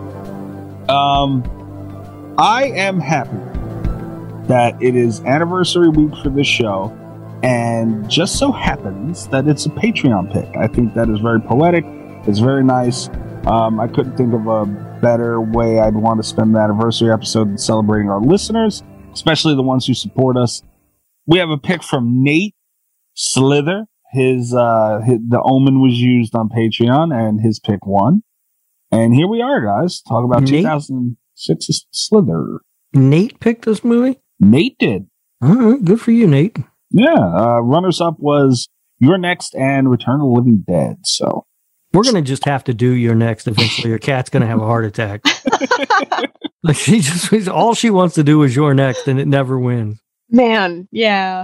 I am happy that it is anniversary week for this show, and just so happens that it's a Patreon pick. I think that is very poetic. It's very nice. I couldn't think of a better way I'd want to spend the anniversary episode than celebrating our listeners, especially the ones who support us. We have a pick from Nate Slither. The Omen was used on Patreon, and his pick won. And here we are, guys. Talk about 2006's Slither. Nate picked this movie? Nate did. All right, good for you, Nate. Yeah. Runners-up was You're Next and Return of the Living Dead. So we're going to just have to do You're Next eventually. Your cat's going to have a heart attack. Like all she wants to do is You're Next, and it never wins. Man, yeah.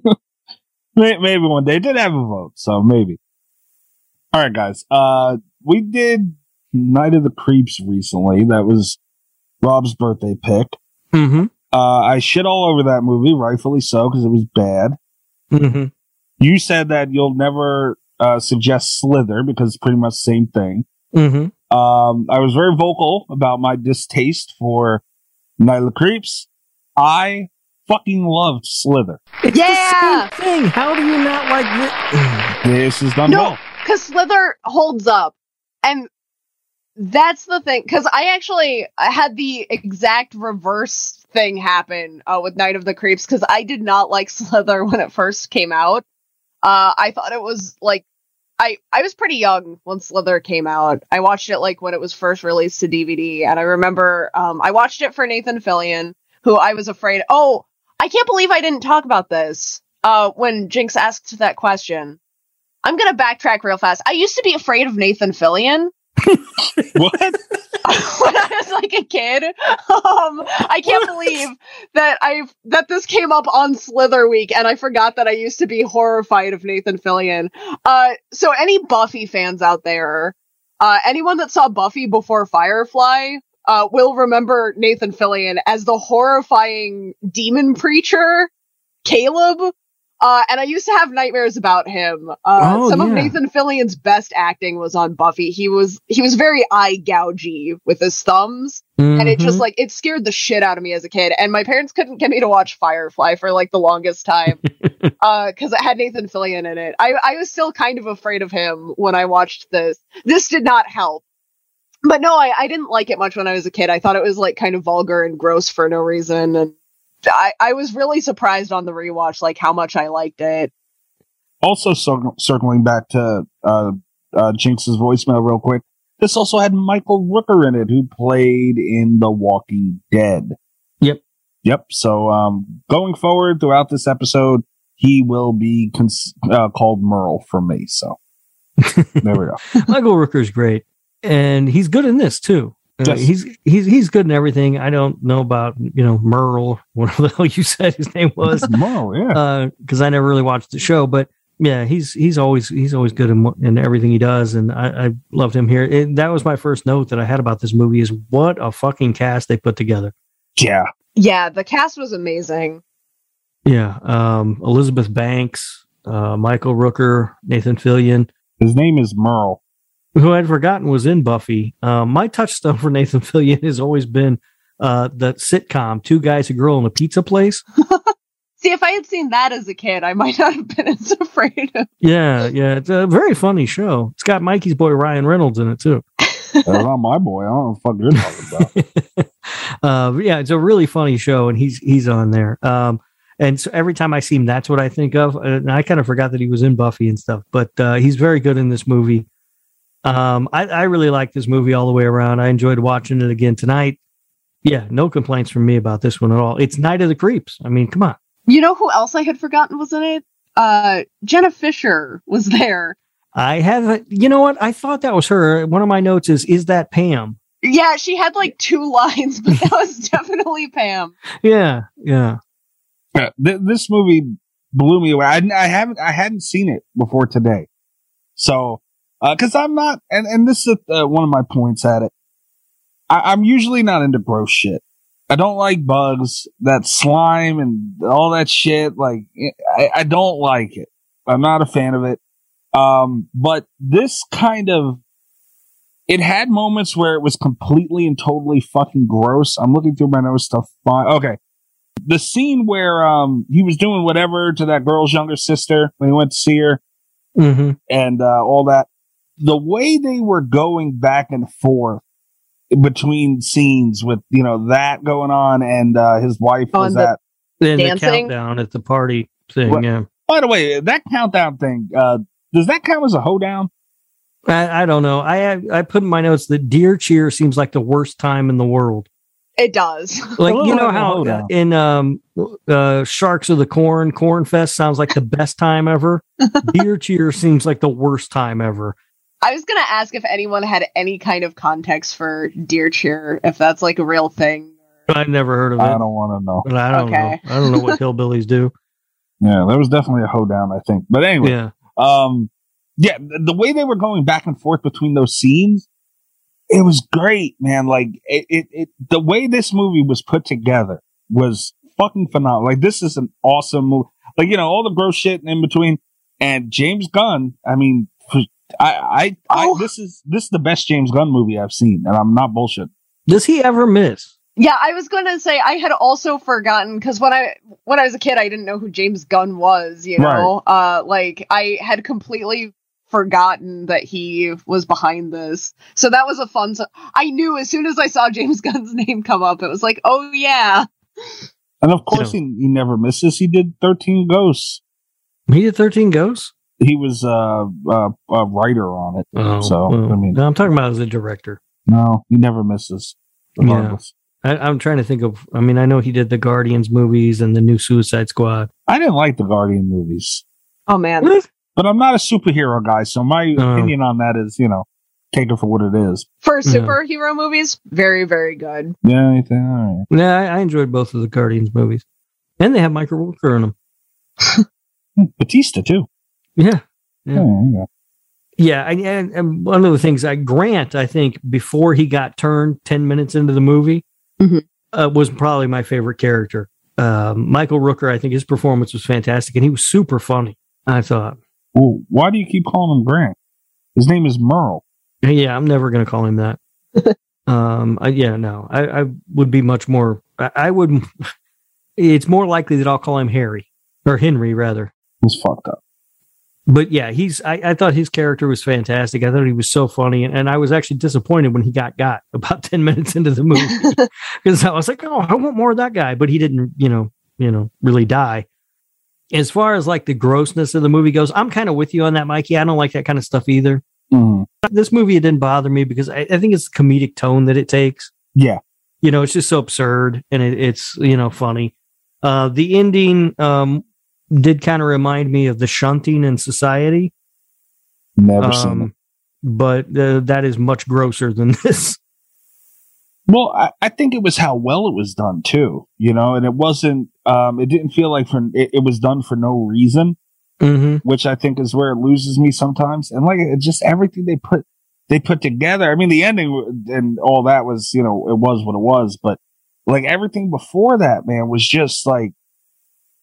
Maybe one day. It did have a vote, so maybe. All right, guys. We did Night of the Creeps recently. That was Rob's birthday pick. Mm-hmm. I shit all over that movie, rightfully so, because it was bad. Mm-hmm. You said that you'll never suggest Slither because it's pretty much the same thing. Mm-hmm. I was very vocal about my distaste for Night of the Creeps. I fucking loved Slither. It's the same thing. How do you not like this? This is done well. Because Slither holds up. And that's the thing. Because I had the exact reverse thing happen with Night of the Creeps. Because I did not like Slither when it first came out. I thought it was like... I was pretty young when Slither came out. I watched it like when it was first released to DVD. And I remember I watched it for Nathan Fillion, who I was afraid... Oh, I can't believe I didn't talk about this when Jinx asked that question. I'm going to backtrack real fast. I used to be afraid of Nathan Fillion. What? When I was like a kid. I can't believe that this came up on Slither Week, and I forgot that I used to be horrified of Nathan Fillion. So any Buffy fans out there, anyone that saw Buffy before Firefly, will remember Nathan Fillion as the horrifying demon preacher, Caleb. And I used to have nightmares about him. Some of Nathan Fillion's best acting was on Buffy. He was very eye gougy with his thumbs. Mm-hmm. And it scared the shit out of me as a kid. And my parents couldn't get me to watch Firefly for like the longest time. Cause it had Nathan Fillion in it. I was still kind of afraid of him when I watched this. This did not help. But no, I didn't like it much when I was a kid. I thought it was like kind of vulgar and gross for no reason. And I was really surprised on the rewatch, like how much I liked it. Also, circling back to Jinx's voicemail real quick, this also had Michael Rooker in it, who played in The Walking Dead. Yep. So going forward throughout this episode, he will be called Merle from me. So there we go. Michael Rooker's great, and he's good in this too. Yes. He's good in everything. I don't know about Merle, whatever the hell you said his name was. Merle, yeah. Because I never really watched the show, but yeah, he's always good in everything he does, and I loved him here. That was my first note that I had about this movie: is what a fucking cast they put together. Yeah, the cast was amazing. Yeah, Elizabeth Banks, Michael Rooker, Nathan Fillion. His name is Merle. Who I'd forgotten was in Buffy. My touchstone for Nathan Fillion has always been the sitcom, Two Guys, a Girl, in a Pizza Place. See, if I had seen that as a kid, I might not have been as afraid of. Yeah. It's a very funny show. It's got Mikey's boy Ryan Reynolds in it too. That's not my boy. I don't know what the fuck you're talking about. Yeah, it's a really funny show, and he's on there. And so every time I see him, that's what I think of. And I kind of forgot that he was in Buffy and stuff, but he's very good in this movie. I really like this movie all the way around. I enjoyed watching it again tonight. Yeah, no complaints from me about this one at all. It's Night of the Creeps. I mean, come on. You know who else I had forgotten was in it? Jenna Fisher was there. I haven't. You know what? I thought that was her. One of my notes is that Pam? Yeah, she had like 2 lines, but that was definitely Pam. Yeah. This movie blew me away. I hadn't seen it before today. So, because I'm not, and this is one of my points at it. I'm usually not into gross shit. I don't like bugs, that slime and all that shit. Like, I don't like it. I'm not a fan of it. But this kind of, it had moments where it was completely and totally fucking gross. I'm looking through my notes stuff. Okay. The scene where, he was doing whatever to that girl's younger sister when he went to see her, and, all that. The way they were going back and forth between scenes with, that going on, and his wife was at the countdown at the party thing. Well, yeah. By the way, that countdown thing, does that count as a hoedown? I don't know. I put in my notes that Deer Cheer seems like the worst time in the world. It does. Like, you know how in Sharks of the Corn Fest sounds like the best time ever? Deer Cheer seems like the worst time ever. I was going to ask if anyone had any kind of context for Deer Cheer, if that's like a real thing. I've never heard of it. I don't want to know. But I don't know. I don't know what hillbillies do. Yeah, there was definitely a hoedown, I think. But anyway, the way they were going back and forth between those scenes, it was great, man. Like, the way this movie was put together was fucking phenomenal. Like, this is an awesome movie. Like, all the gross shit in between. And James Gunn, I mean, this is the best James Gunn movie I've seen, and I'm not bullshit. Does he ever miss? Yeah, I was going to say I had also forgotten, because when I was a kid, I didn't know who James Gunn was. Right. Like, I had completely forgotten that he was behind this. So that was a fun. I knew as soon as I saw James Gunn's name come up, it was like, oh yeah. And of course, he never misses. He did 13 Ghosts. He did 13 Ghosts. He was a writer on it. I mean, no, I'm talking about as a director. No, he never misses. Regardless. Yeah. I'm trying to think of. I mean, I know he did the Guardians movies and the new Suicide Squad. I didn't like the Guardian movies. Oh man! What? But I'm not a superhero guy, so my opinion on that is, take it for what it is. For superhero movies, very, very good. Yeah, anything. All right. Yeah, I enjoyed both of the Guardians movies, and they have Michael Rooker in them. Batista too. Yeah. And one of the things Grant, I think, before he got turned 10 minutes into the movie, was probably my favorite character. Michael Rooker, I think his performance was fantastic, and he was super funny, I thought. Well, why do you keep calling him Grant? His name is Merle. Yeah, I'm never going to call him that. I would be much more. I would. It's more likely that I'll call him Harry or Henry, rather. He's fucked up. But yeah, I thought his character was fantastic. I thought he was so funny, and I was actually disappointed when he got about 10 minutes into the movie, because I was like, oh, I want more of that guy, but he didn't, really die. As far as like the grossness of the movie goes, I'm kind of with you on that, Mikey. I don't like that kind of stuff either. This movie, it didn't bother me because I think it's the comedic tone that it takes. Yeah. It's just so absurd, and it's, funny. The ending, did kind of remind me of The Shunting in Society. Never seen it. But that is much grosser than this. Well, I think it was how well it was done too, and it wasn't, it didn't feel like it was done for no reason, which I think is where it loses me sometimes. And like, it just everything they put together. I mean, the ending and all that was, it was what it was, but like everything before that, man, was just like,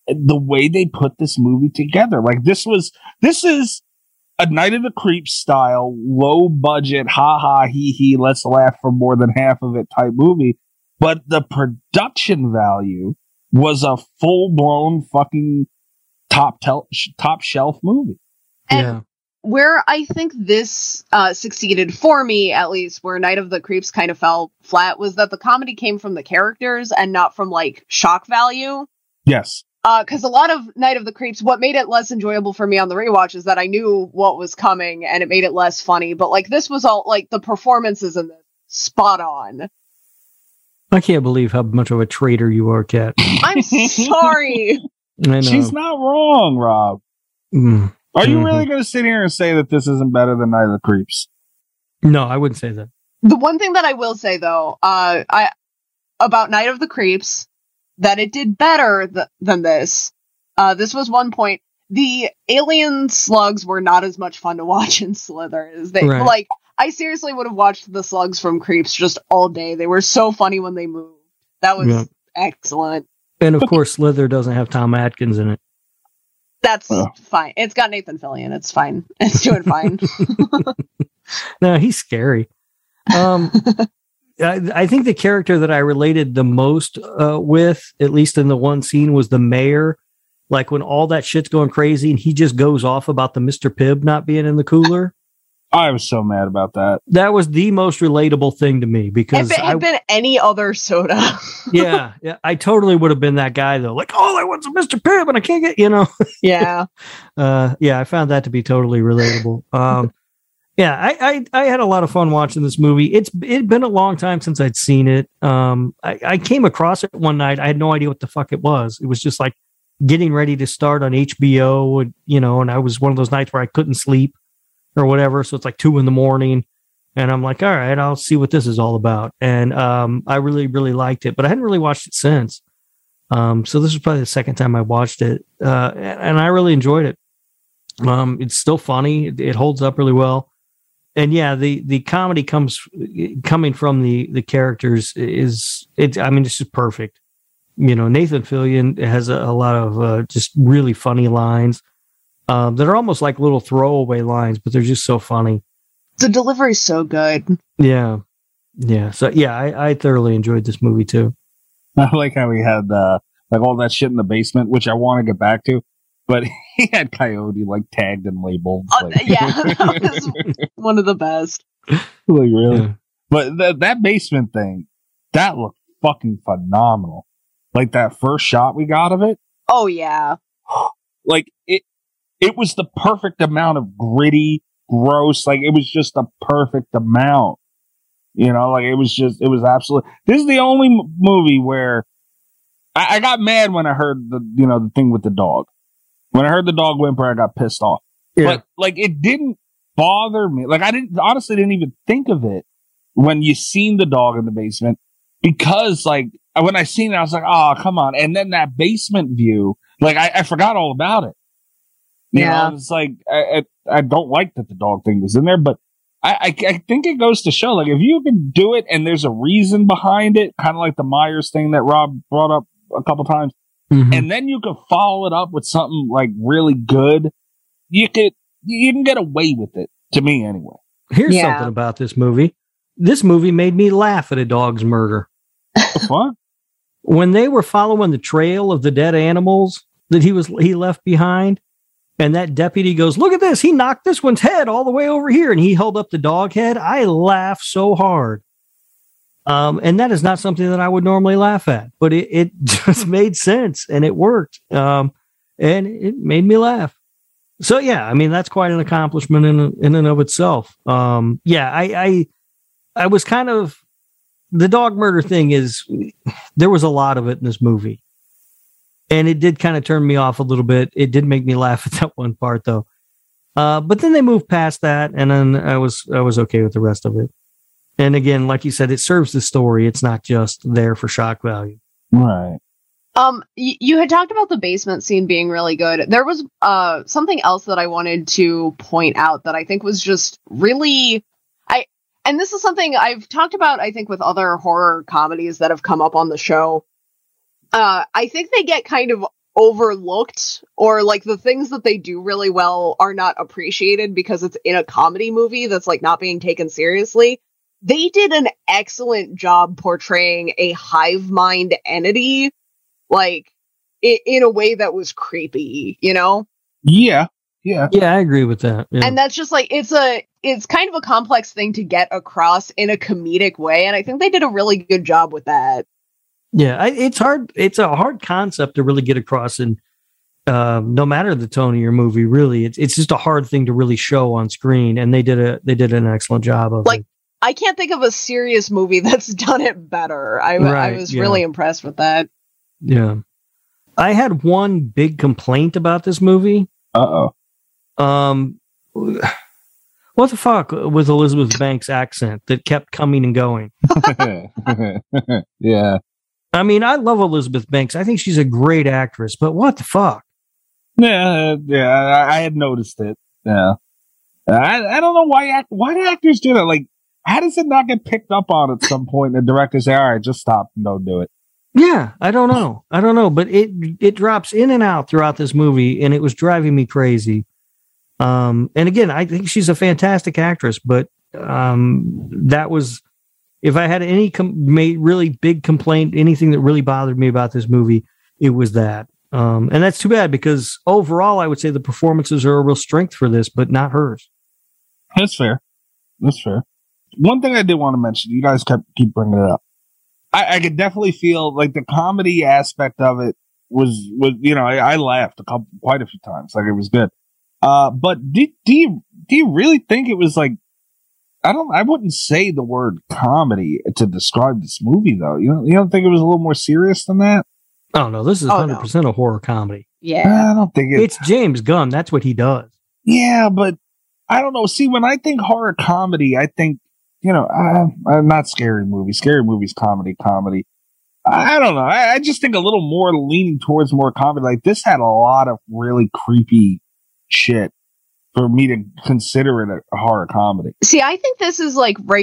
the way they put this movie together. Like this is a Night of the Creeps style, low budget, hee, let's laugh for more than half of it type movie. But the production value was a full blown fucking top shelf movie. And where I think this succeeded for me, at least, where Night of the Creeps kind of fell flat, was that the comedy came from the characters and not from like shock value. Yes. Because a lot of Night of the Creeps, what made it less enjoyable for me on the rewatch is that I knew what was coming and it made it less funny. But like this was all like the performances in this spot on. I can't believe how much of a traitor you are, Kat. I'm sorry. I know. She's not wrong, Rob. Are you really going to sit here and say that this isn't better than Night of the Creeps? No, I wouldn't say that. The one thing that I will say though, about Night of the Creeps, that it did better than this. This was one point. The alien slugs were not as much fun to watch in Slither as they like. I seriously would have watched the slugs from Creeps just all day. They were so funny when they moved. That was excellent. And of course, Slither doesn't have Tom Atkins in it. That's fine. It's got Nathan Fillion. It's fine. It's doing fine. No, he's scary. I think the character that I related the most with, at least in the one scene, was the mayor. Like when all that shit's going crazy and he just goes off about the Mr. Pibb not being in the cooler. I was so mad about that. That was the most relatable thing to me because if it had been any other soda. yeah, I totally would have been that guy though. Like, all I want's a Mr. Pibb and I can't get, Yeah. I found that to be totally relatable. I had a lot of fun watching this movie. It'd been a long time since I'd seen it. I came across it one night. I had no idea what the fuck it was. It was just like getting ready to start on HBO, and I was one of those nights where I couldn't sleep or whatever. So it's like 2 a.m. and I'm like, all right, I'll see what this is all about. And I really, really liked it, but I hadn't really watched it since. So this was probably the second time I watched it. And I really enjoyed it. It's still funny. It holds up really well. And yeah, the comedy coming from the characters it's just perfect. Nathan Fillion has a lot of just really funny lines that are almost like little throwaway lines, but they're just so funny. The delivery's so good. Yeah. So yeah, I thoroughly enjoyed this movie too. I like how he had like all that shit in the basement, which I want to get back to. But he had Coyote like tagged and labeled. Yeah, that was one of the best. Like really, yeah. But that basement thing, that looked fucking phenomenal. Like that first shot we got of it. Oh yeah. Like it was the perfect amount of gritty, gross. Like it was just the perfect amount. Like it was absolutely. This is the only movie where I got mad when I heard the thing with the dog. When I heard the dog whimper, I got pissed off. Yeah. But like, it didn't bother me. Like, I honestly didn't even think of it when you seen the dog in the basement, because like when I seen it, I was like, oh, come on. And then that basement view, like I forgot all about it. You know, it's like, I don't like that the dog thing was in there, but I think it goes to show, like, if you can do it and there's a reason behind it, kind of like the Myers thing that Rob brought up a couple times. Mm-hmm. And then you could follow it up with something like really good. You can get away with it, to me anyway. Here's something about this movie. This movie made me laugh at a dog's murder. What? When they were following the trail of the dead animals that he left behind, and that deputy goes, "Look at this! He knocked this one's head all the way over here," and he held up the dog head. I laughed so hard. And that is not something that I would normally laugh at, but it just made sense and it worked. And it made me laugh. So yeah, I mean, that's quite an accomplishment in and of itself. I was kind of, the dog murder thing there was a lot of it in this movie, and it did kind of turn me off a little bit. It did make me laugh at that one part though. But then they moved past that, and then I was okay with the rest of it. And again, like you said, it serves the story. It's not just there for shock value. Right. You had talked about the basement scene being really good. There was something else that I wanted to point out that I think was just really... And this is something I've talked about, I think, with other horror comedies that have come up on the show. I think they get kind of overlooked, or like the things that they do really well are not appreciated because it's in a comedy movie that's like not being taken seriously. They did an excellent job portraying a hive mind entity, like in a way that was creepy, you know? Yeah, I agree with that. Yeah. And that's just like it's kind of a complex thing to get across in a comedic way, and I think they did a really good job with that. Yeah, it's hard. It's a hard concept to really get across, and no matter the tone of your movie, really, it's just a hard thing to really show on screen, and they did an excellent job of it. I can't think of a serious movie that's done it better. I was really impressed with that. Yeah. I had one big complaint about this movie. Uh-oh. What the fuck with Elizabeth Banks' accent that kept coming and going? Yeah. I mean, I love Elizabeth Banks. I think she's a great actress, but what the fuck? Yeah, I had noticed it. Yeah. I don't know why do actors do that? Like, how does it not get picked up on at some point and the director say, all right, just stop and don't do it? Yeah, I don't know, but it drops in and out throughout this movie, and it was driving me crazy. And again, I think she's a fantastic actress, but that was, if I had any really big complaint, anything that really bothered me about this movie, it was that. And that's too bad, because overall, I would say the performances are a real strength for this, but not hers. That's fair. One thing I did want to mention, you guys keep bringing it up. I could definitely feel like the comedy aspect of it was you know, I laughed quite a few times, like it was good. But do you really think it was like, I wouldn't say the word comedy to describe this movie though. You don't think it was a little more serious than that? Oh no, this is 100% a horror comedy. Yeah. I don't think it's James Gunn. That's what he does. Yeah, but I don't know. See, when I think horror comedy, I think, you know, I'm not scary movies. Scary movies, comedy. I don't know. I just think a little more leaning towards more comedy. Like, this had a lot of really creepy shit for me to consider it a horror comedy. See, I think this is like right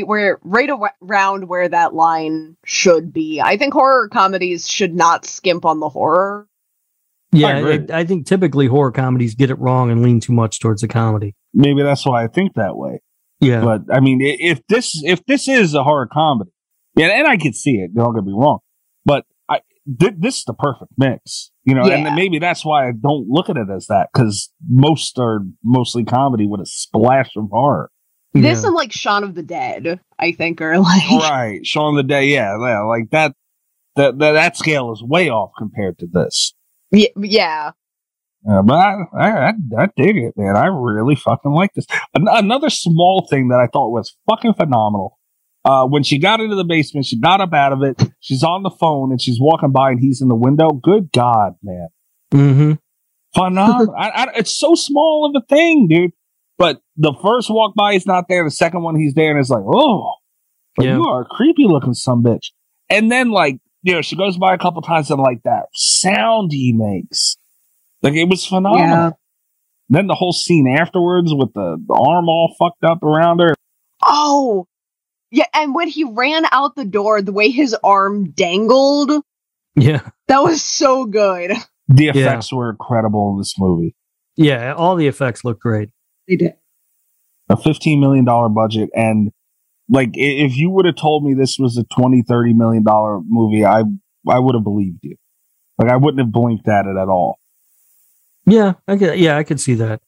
around where that line should be. I think horror comedies should not skimp on the horror. Yeah, I think typically horror comedies get it wrong and lean too much towards the comedy. Maybe that's why I think that way. Yeah, but I mean, if this is a horror comedy, yeah, and I could see it. Don't get me wrong, but this is the perfect mix, you know. Yeah. And maybe that's why I don't look at it as that, because most are mostly comedy with a splash of horror. This and like Shaun of the Dead, I think, are like right. Shaun of the Dead, yeah, like that. That scale is way off compared to this. Yeah. But I dig it, man. I really fucking like this. Another small thing that I thought was fucking phenomenal. When she got into the basement, she got up out of it. She's on the phone and she's walking by and he's in the window. Good God, man. Mm-hmm. Phenomenal. It's so small of a thing, dude. But the first walk by, he's not there. The second one, he's there and it's like, oh, you are a creepy looking sumbitch. And then, like, you know, she goes by a couple times and like that sound he makes. Like, it was phenomenal. Yeah. Then the whole scene afterwards with the arm all fucked up around her. Oh, yeah. And when he ran out the door, the way his arm dangled. Yeah. That was so good. The effects were incredible in this movie. Yeah. All the effects look great. They did. A $15 million budget. And like, if you would have told me this was a $20-30 million movie, I would have believed you. Like, I wouldn't have blinked at it at all. Yeah, I could see that.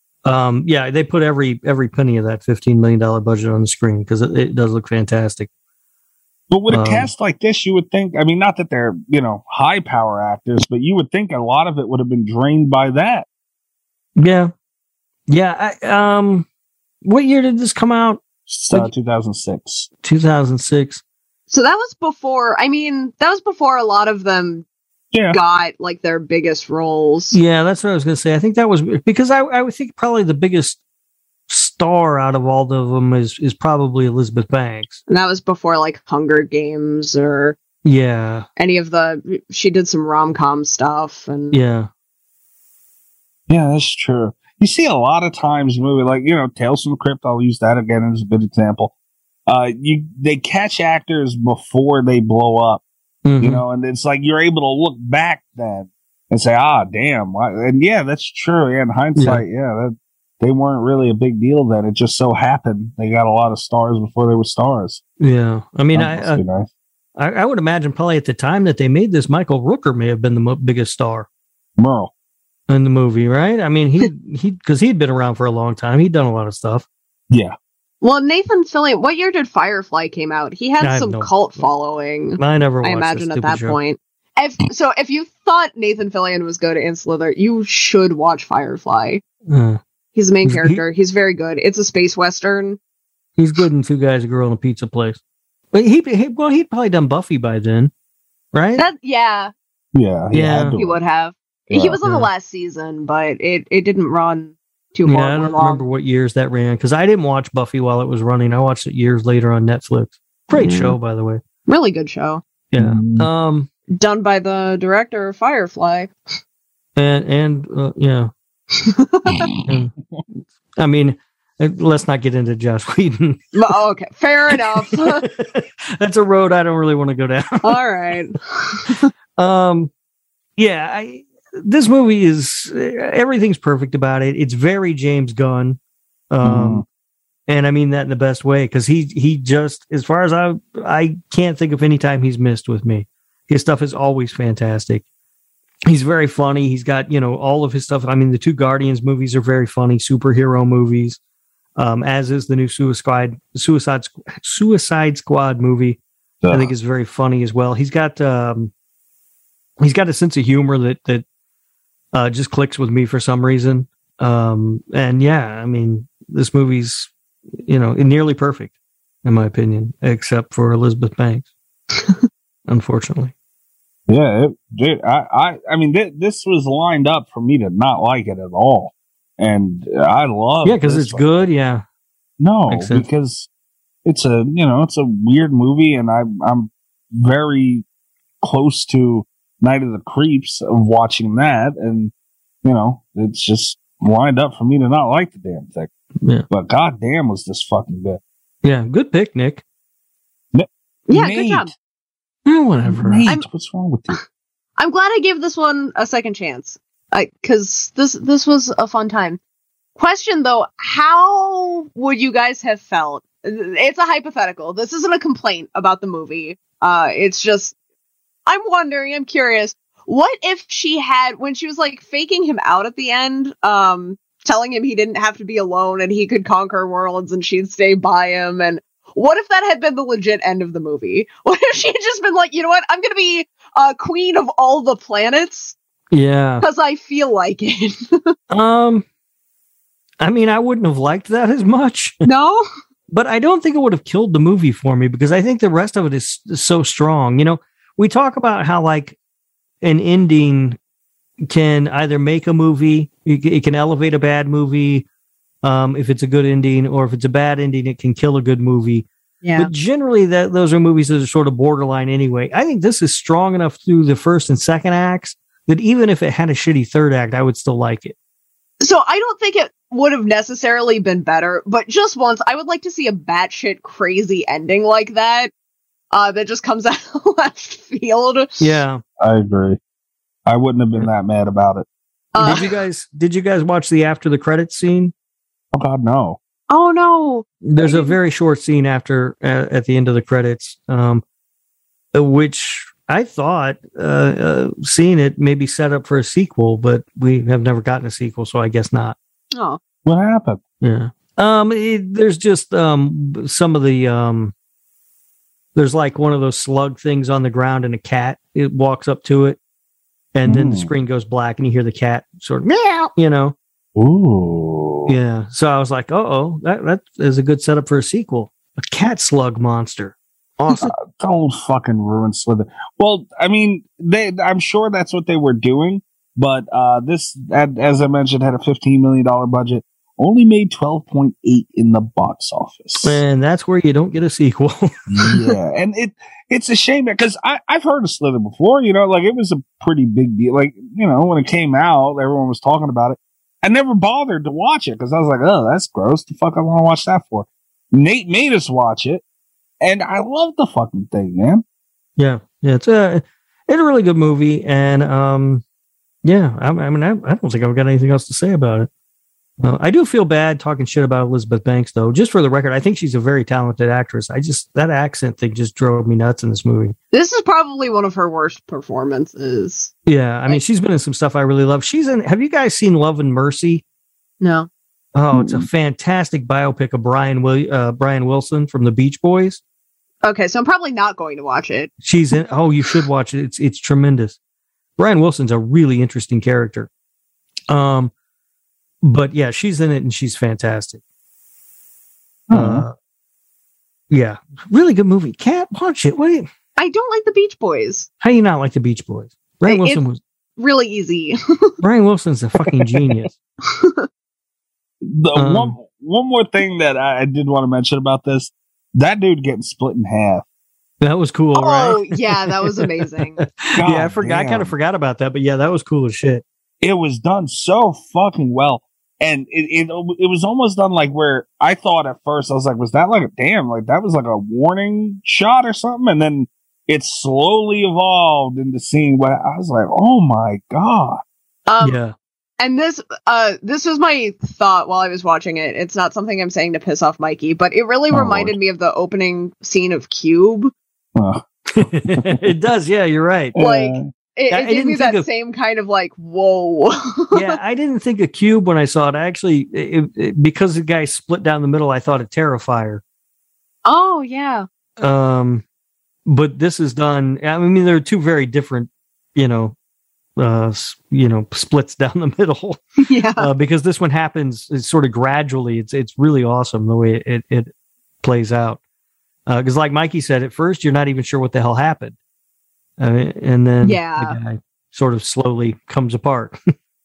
They put every penny of that $15 million budget on the screen because it does look fantastic. But with a cast like this, you would think, I mean, not that they're, you know, high power actors, but you would think a lot of it would have been drained by that. Yeah. Yeah. What year did this come out? 2006. 2006. So that was before a lot of them got like their biggest roles. Yeah, that's what I was going to say. I think that was because I would think probably the biggest star out of all of them is probably Elizabeth Banks. And that was before like Hunger Games or any of she did some rom-com stuff and yeah, that's true. You see a lot of times movie like, you know, Tales from the Crypt, I'll use that again as a good example. They catch actors before they blow up. Mm-hmm. You know, and it's like you're able to look back then and say, damn. And yeah, that's true. Yeah, in hindsight, they weren't really a big deal then. It just so happened they got a lot of stars before they were stars. Yeah. I mean, nice. I would imagine probably at the time that they made this, Michael Rooker may have been the biggest star. Merle. In the movie, right? I mean, because he'd been around for a long time. He'd done a lot of stuff. Yeah. Well, Nathan Fillion, what year did Firefly came out? He had some cult following. I never watched I imagine at that show. point. If you thought Nathan Fillion was good in Slither, you should watch Firefly. He's the main character. He's very good. It's a space western. He's good in Two Guys, a Girl, and a Pizza Place. But he'd probably done Buffy by then, right? Yeah. He would have. He was on the last season, but it didn't run too long. I don't remember what years that ran, because I didn't watch Buffy while it was running. I watched it years later on Netflix. Great show, by the way. Really good show. Yeah. Done by the director of Firefly. And I mean, let's not get into Joss Whedon. Okay, fair enough. That's a road I don't really want to go down. All right. This movie is, everything's perfect about it. It's very James Gunn. And I mean that in the best way, because he just, as far as I can't think of any time he's missed with me. His stuff is always fantastic. He's very funny. He's got, all of his stuff. I mean, the two Guardians movies are very funny, superhero movies, as is the new Suicide Squad movie. I think is very funny as well. He's got a sense of humor that just clicks with me for some reason. And yeah, I mean, this movie's, nearly perfect in my opinion, except for Elizabeth Banks, unfortunately. Yeah, dude, I mean, this was lined up for me to not like it at all. And I love it. Yeah, because it's good. Yeah. No, because it's a weird movie, and I'm very close to Night of the Creeps of watching that, and it's just lined up for me to not like the damn thing. Yeah. But goddamn, was this fucking good? Yeah, good pick, Nick. Yeah, good job. Whatever. Nate, what's wrong with you? I'm glad I gave this one a second chance, because this was a fun time. Question though, how would you guys have felt? It's a hypothetical. This isn't a complaint about the movie. It's just, I'm wondering, I'm curious, what if she had, when she was like faking him out at the end, telling him he didn't have to be alone and he could conquer worlds and she'd stay by him, and what if that had been the legit end of the movie? What if she had just been like, you know what, I'm gonna be queen of all the planets? Yeah. Because I feel like it. I mean, I wouldn't have liked that as much. No? But I don't think it would have killed the movie for me, because I think the rest of it is so strong. We talk about how like an ending can either make a movie, it can elevate a bad movie, if it's a good ending, or if it's a bad ending, it can kill a good movie. Yeah. But generally those are movies that are sort of borderline anyway. I think this is strong enough through the first and second acts that even if it had a shitty third act, I would still like it. So I don't think it would have necessarily been better, but just once, I would like to see a batshit crazy ending like that, that just comes out of left field. Yeah. I agree. I wouldn't have been that mad about it. Did you guys watch the after the credits scene? Oh God, no. Oh no. There's a very short scene after at the end of the credits, which I thought seeing it maybe set up for a sequel, but we have never gotten a sequel, so I guess not. Oh. What happened? Yeah. There's just some of the there's like one of those slug things on the ground, and a cat, it walks up to it, and then the screen goes black and you hear the cat sort of meow, Ooh. Yeah. So I was like, that is a good setup for a sequel. A cat slug monster. Awesome. Don't fucking ruin Slither. Well, I mean, I'm sure that's what they were doing, but this, as I mentioned, had a $15 million budget, only made 12.8 in the box office. And that's where you don't get a sequel. Yeah. And it's a shame, because I've heard of Slither before, like it was a pretty big deal. Like, when it came out, everyone was talking about it. I never bothered to watch it because I was like, oh, that's gross. The fuck I want to watch that for? Nate made us watch it, and I love the fucking thing, man. Yeah. It's a really good movie, and Yeah, I don't think I've got anything else to say about it. I do feel bad talking shit about Elizabeth Banks, though. Just for the record, I think she's a very talented actress. That accent thing just drove me nuts in this movie. This is probably one of her worst performances. Yeah, I mean, she's been in some stuff I really love. Have you guys seen Love and Mercy? No. Oh, it's a fantastic biopic of Brian Wilson from the Beach Boys. Okay, so I'm probably not going to watch it. She's in. Oh, you should watch it. It's tremendous. Brian Wilson's a really interesting character. But yeah, she's in it and she's fantastic. Yeah, really good movie. Cat, watch it. I don't like the Beach Boys. How do you not like the Beach Boys? Brian Wilson was really easy. Brian Wilson's a fucking genius. One more thing that I did want to mention about this: that dude getting split in half. That was cool, right? Oh yeah, that was amazing. Yeah, I forgot. I kind of forgot about that, but yeah, that was cool as shit. It was done so fucking well. And it was almost done like where I thought at first, I was like, was that like that was like a warning shot or something? And then it slowly evolved into seeing what I was like, oh my God. Yeah. And this was my thought while I was watching it. It's not something I'm saying to piss off Mikey, but it really reminded me of the opening scene of Cube. It does. Yeah, you're right. Like, It gave me that same kind of like, whoa. Yeah, I didn't think of Cube when I saw it. I actually, because the guy split down the middle, I thought of Terrifier. Oh, yeah. But this is done. I mean, there are two very different, splits down the middle. Yeah. Because this one happens sort of gradually. It's really awesome the way it plays out. Because like Mikey said, at first, you're not even sure what the hell happened. And then the guy sort of slowly comes apart.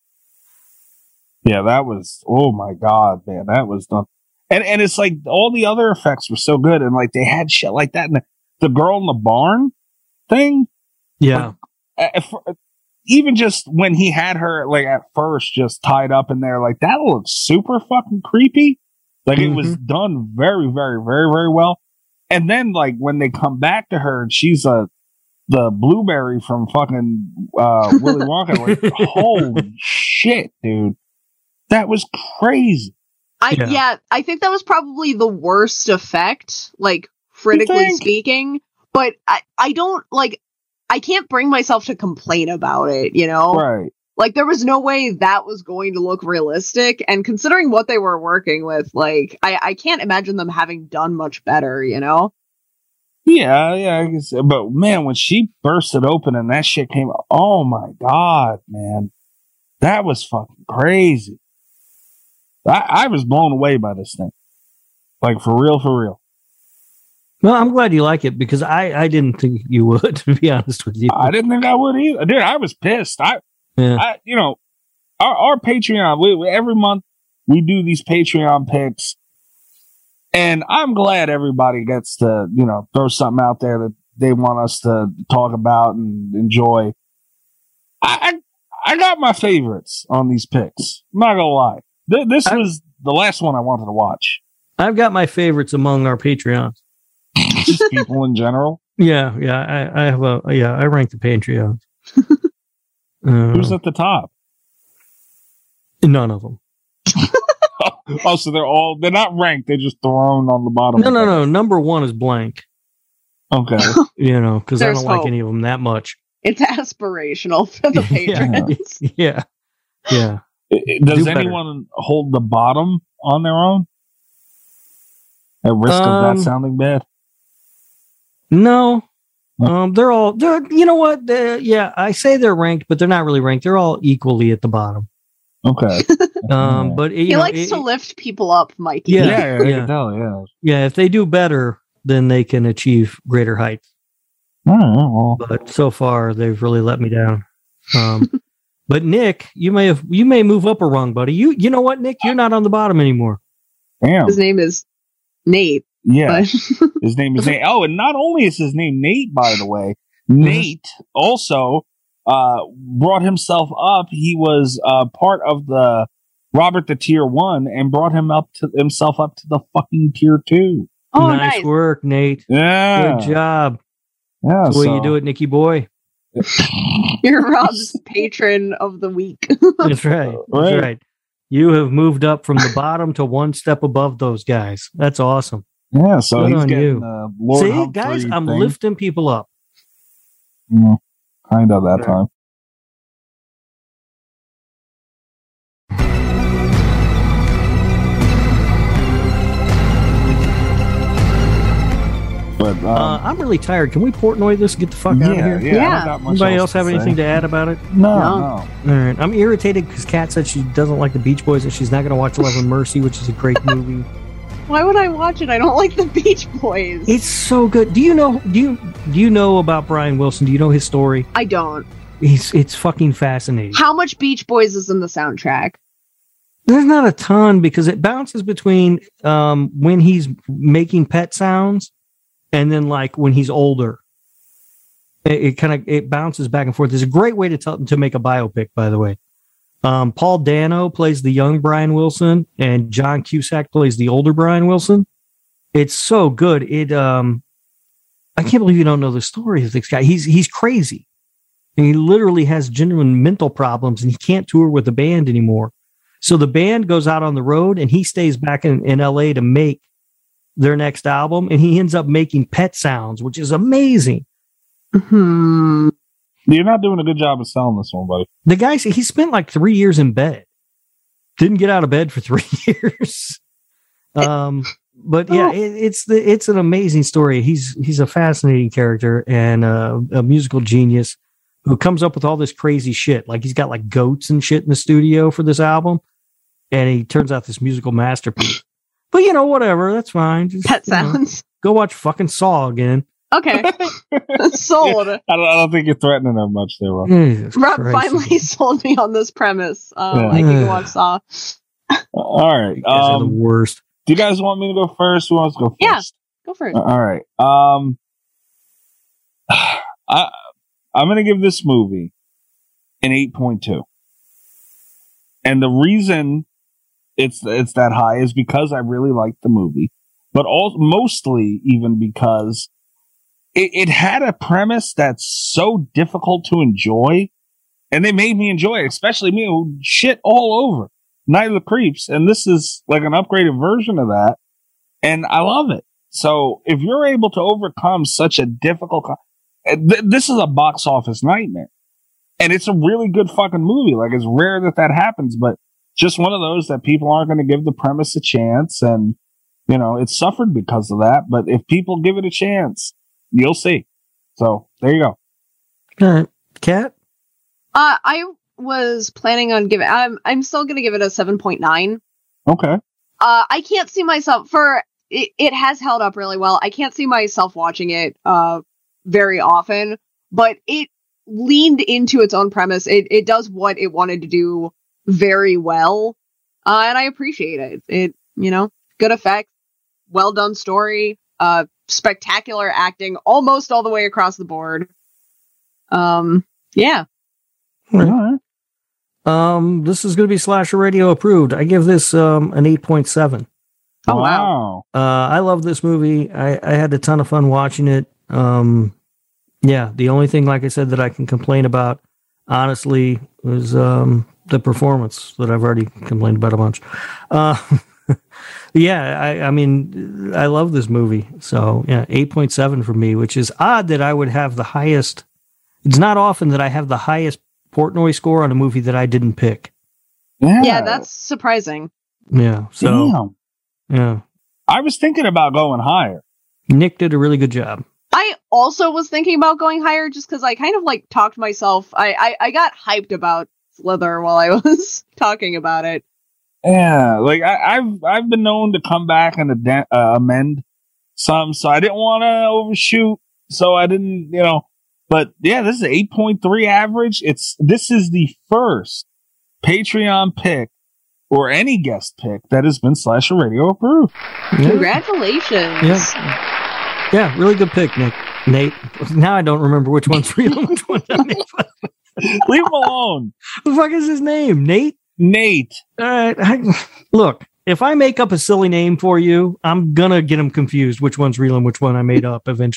Yeah, that was, oh my God, man, that was done. And it's like all the other effects were so good. And like they had shit like that. And the girl in the barn thing. Yeah. Like, even just when he had her like at first just tied up in there, like that looked super fucking creepy. Like it was done very, very, very, very well. And then like when they come back to her and she's the blueberry from fucking Willy Wonka. Like, holy shit, dude. That was crazy. I think that was probably the worst effect, like, critically speaking. But I don't, like, I can't bring myself to complain about it, Right. Like, there was no way that was going to look realistic. And considering what they were working with, like, I can't imagine them having done much better, Yeah, I guess, but man, when she burst it open and that shit came, oh my God, man, that was fucking crazy. I was blown away by this thing, like for real. Well, I'm glad you like it because I didn't think you would, to be honest with you. I didn't think I would either, dude. I was pissed. Our Patreon, we every month we do these Patreon picks. And I'm glad everybody gets to, throw something out there that they want us to talk about and enjoy. I got my favorites on these picks. I'm not gonna lie. This was the last one I wanted to watch. I've got my favorites among our Patreons. Just people in general. Yeah. I have I rank the Patreons. Who's at the top? None of them. Oh, so they're not ranked. They're just thrown on the bottom. No. Number one is blank. Okay. Because I don't like any of them that much. It's aspirational for the patrons. Yeah. Does anyone hold the bottom on their own? At risk of that sounding bad? No. You know what? I say they're ranked, but they're not really ranked. They're all equally at the bottom. Okay. But he likes to lift people up, Mikey. Yeah. I can tell, yeah. If they do better, then they can achieve greater heights. But so far, they've really let me down. But Nick, you may move up a rung, buddy. You know what, Nick? You're not on the bottom anymore. Damn. His name is Nate. Yeah. His name is Nate. Oh, and not only is his name Nate, by the way, Nate also brought himself up. He was part of the Robert the Tier 1 and brought himself up to the fucking Tier 2. Oh, nice work, Nate. Yeah. Good job. Yeah. That's the way you do it, Nicky boy. You're Rob's patron of the week. That's right. That's right. You have moved up from the bottom to one step above those guys. That's awesome. Yeah, so Good he's on getting you. Lord See, Humphrey guys, I'm thing. lifting people up. Kind of that time. But I'm really tired. Can we Portnoy this and get the fuck out of here? Yeah. I don't got much Anybody else to have say. anything to add about it? No. All right. I'm irritated because Kat said she doesn't like the Beach Boys and she's not going to watch Love and Mercy, which is a great movie. Why would I watch it? I don't like the Beach Boys. It's so good. Do you know about Brian Wilson? Do you know his story? I don't. It's fucking fascinating. How much Beach Boys is in the soundtrack? There's not a ton because it bounces between when he's making pet sounds and then like when he's older. It bounces back and forth. There's a great way to make a biopic, by the way. Paul Dano plays the young Brian Wilson and John Cusack plays the older Brian Wilson. It's so good. I can't believe you don't know the story of this guy. He's crazy. And he literally has genuine mental problems and he can't tour with the band anymore. So the band goes out on the road and he stays back in LA to make their next album. And he ends up making pet sounds, which is amazing. Hmm. You're not doing a good job of selling this one, buddy. The guy, he spent like 3 years in bed. Didn't get out of bed for 3 years. But yeah, it's an amazing story. He's a fascinating character and a musical genius who comes up with all this crazy shit. Like he's got like goats and shit in the studio for this album. And he turns out this musical masterpiece. But whatever, that's fine. Just, Pet sounds. Go watch fucking Saw again. Okay. Sold. I don't think you're threatening her much there, Rob. Rob finally sold me on this premise. I can watch Saw. All right. You guys are the worst. Do you guys want me to go first? Who wants to go first? Yeah, go first. All right. I'm going to give this movie an 8.2. And the reason it's that high is because I really liked the movie, but mostly even because it had a premise that's so difficult to enjoy, and they made me enjoy it, especially me who shit all over Night of the Creeps, and this is like an upgraded version of that, and I love it. So if you're able to overcome such a difficult, this is a box office nightmare, and it's a really good fucking movie. Like it's rare that happens, but just one of those that people aren't going to give the premise a chance, and it suffered because of that. But if people give it a chance, you'll see. So there you go. All right, Kat. I was planning on giving. I'm still going to give it a 7.9. Okay. I can't see myself it has held up really well. I can't see myself watching it very often, but it leaned into its own premise. It does what it wanted to do very well, and I appreciate it. It good effects, well done story, spectacular acting, almost all the way across the board. Yeah. All right. This is going to be Slasher Radio approved. I give this an 8.7. Oh wow! I love this movie. I had a ton of fun watching it. Yeah, the only thing, like I said, that I can complain about, honestly, was the performance that I've already complained about a bunch. Yeah, I mean, I love this movie. So yeah, 8.7 for me, which is odd that I would have the highest. It's not often that I have the highest Portnoy score on a movie that I didn't pick. Yeah, that's surprising. Yeah. So, damn. Yeah. I was thinking about going higher. Nick did a really good job. I also was thinking about going higher just because I kind of like talked myself. I got hyped about Slither while I was talking about it. Yeah, like I've been known to come back and amend some, so I didn't want to overshoot, so I didn't, But yeah, this is 8.3 average. This is the first Patreon pick or any guest pick that has been Slasher Radio approved. Yeah. Congratulations! Yeah, really good pick, Nate. Now I don't remember which one's real and which one's not. Leave him alone. The fuck is his name? Nate? Nate. All right. Look, if I make up a silly name for you, I'm going to get him confused which one's real and which one I made up eventually.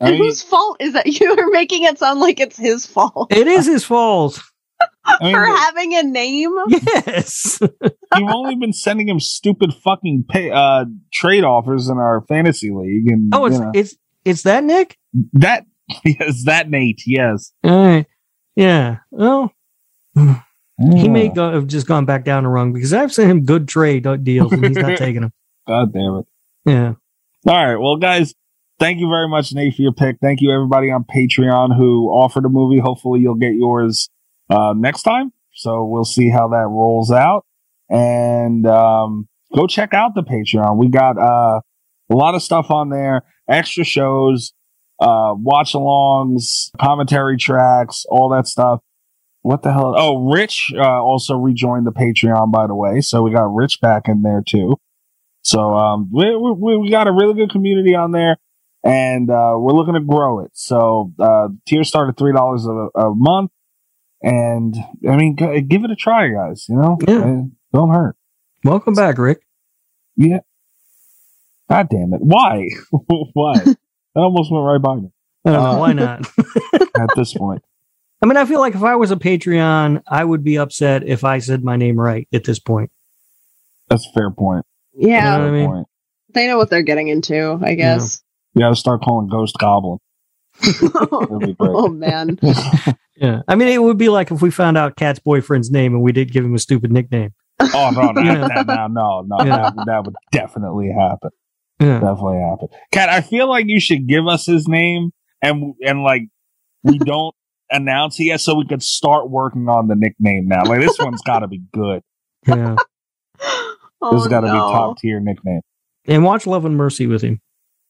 And whose fault is that? You're making it sound like it's his fault. It is his fault. For having a name? Yes. You've only been sending him stupid fucking trade offers in our fantasy league. And, it's that Nick? That is that Nate, yes. All right. Yeah. Well, he may have just gone back down the rung because I've sent him good trade deals and he's not taking them. God damn it. Yeah. All right. Well, guys, thank you very much, Nate, for your pick. Thank you, everybody on Patreon who offered a movie. Hopefully you'll get yours next time. So we'll see how that rolls out. And go check out the Patreon. We got a lot of stuff on there, extra shows, watch-alongs, commentary tracks, all that stuff. What the hell? Oh, Rich also rejoined the Patreon, by the way. So we got Rich back in there, too. So we got a really good community on there, and we're looking to grow it. So tiers start at $3 a month. And, I mean, give it a try, guys. You know? Yeah. Don't hurt. Welcome back, Rick. Yeah. God damn it. Why? Why? That almost went right by me. I don't know. Why not? At this point. I mean, I feel like if I was a Patreon, I would be upset if I said my name right at this point. That's a fair point. Yeah. You know what I mean? They know what they're getting into, I guess. You gotta start calling Ghost Goblin. That'd be great. Oh, man. Yeah. I mean, it would be like if we found out Kat's boyfriend's name and we did give him a stupid nickname. Oh, no, that would definitely happen. Yeah. Definitely happen. Kat, I feel like you should give us his name and like we don't announce it yet so we could start working on the nickname now. Like this one's gotta be good. Yeah. This has gotta be top tier nickname. And watch Love and Mercy with him.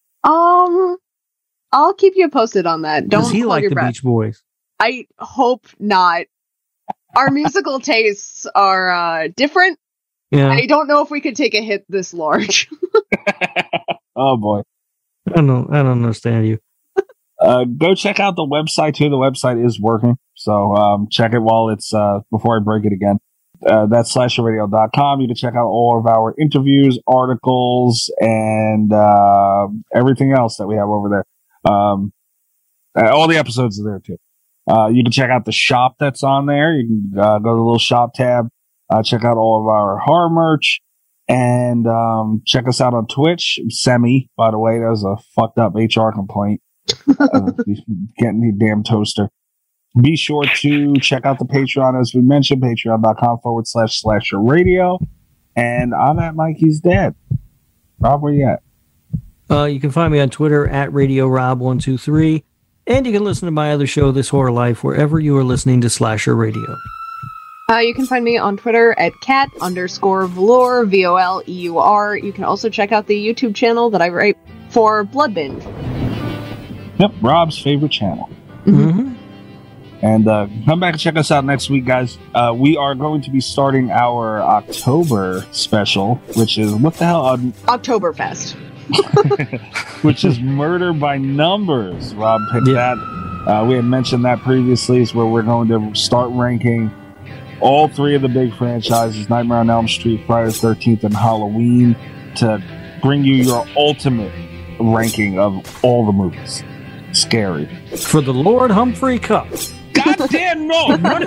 I'll keep you posted on that. Don't Does he like the Beach Boys? I hope not. Our musical tastes are different. Yeah. I don't know if we could take a hit this large. Oh boy. I don't understand you. Go check out the website too. The website is working. So check it while it's before I break it again. That's slasherradio.com. You can check out all of our interviews, articles, and everything else that we have over there. All the episodes are there too. You can check out the shop that's on there. You can go to the little shop tab, check out all of our horror merch, and check us out on Twitch. Semi, by the way, that was a fucked up HR complaint. Getting the damn toaster. Be sure to check out the Patreon, as we mentioned, patreon.com/slasher radio. And I'm at Mikey's Dead. Rob, where you at? You can find me on Twitter at RadioRob123. And you can listen to my other show, This Horror Life, wherever you are listening to Slasher Radio. You can find me on Twitter at cat_velour, VOLEUR. You can also check out the YouTube channel that I write for Blood Binge. Yep, Rob's favorite channel. Mm-hmm. And come back and check us out next week, guys. We are going to be starting our October special, which is, what the hell? Oktoberfest. Which is Murder by Numbers. Rob picked that. We had mentioned that previously, is where we're going to start ranking all three of the big franchises, Nightmare on Elm Street, Friday the 13th, and Halloween, to bring you your ultimate ranking of all the movies. Scary. For the Lord Humphrey Cup. God damn, no. We're No,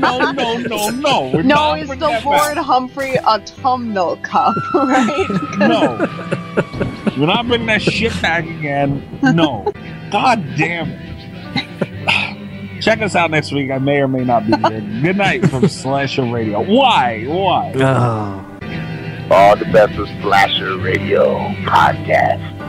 it's the Lord Humphrey Autumnal Cup, right? No. We're not bringing that shit back again. No. God damn it. Check us out next week. I may or may not be here. Good night from Slasher Radio. Why? Oh. All the best of Slasher Radio podcast.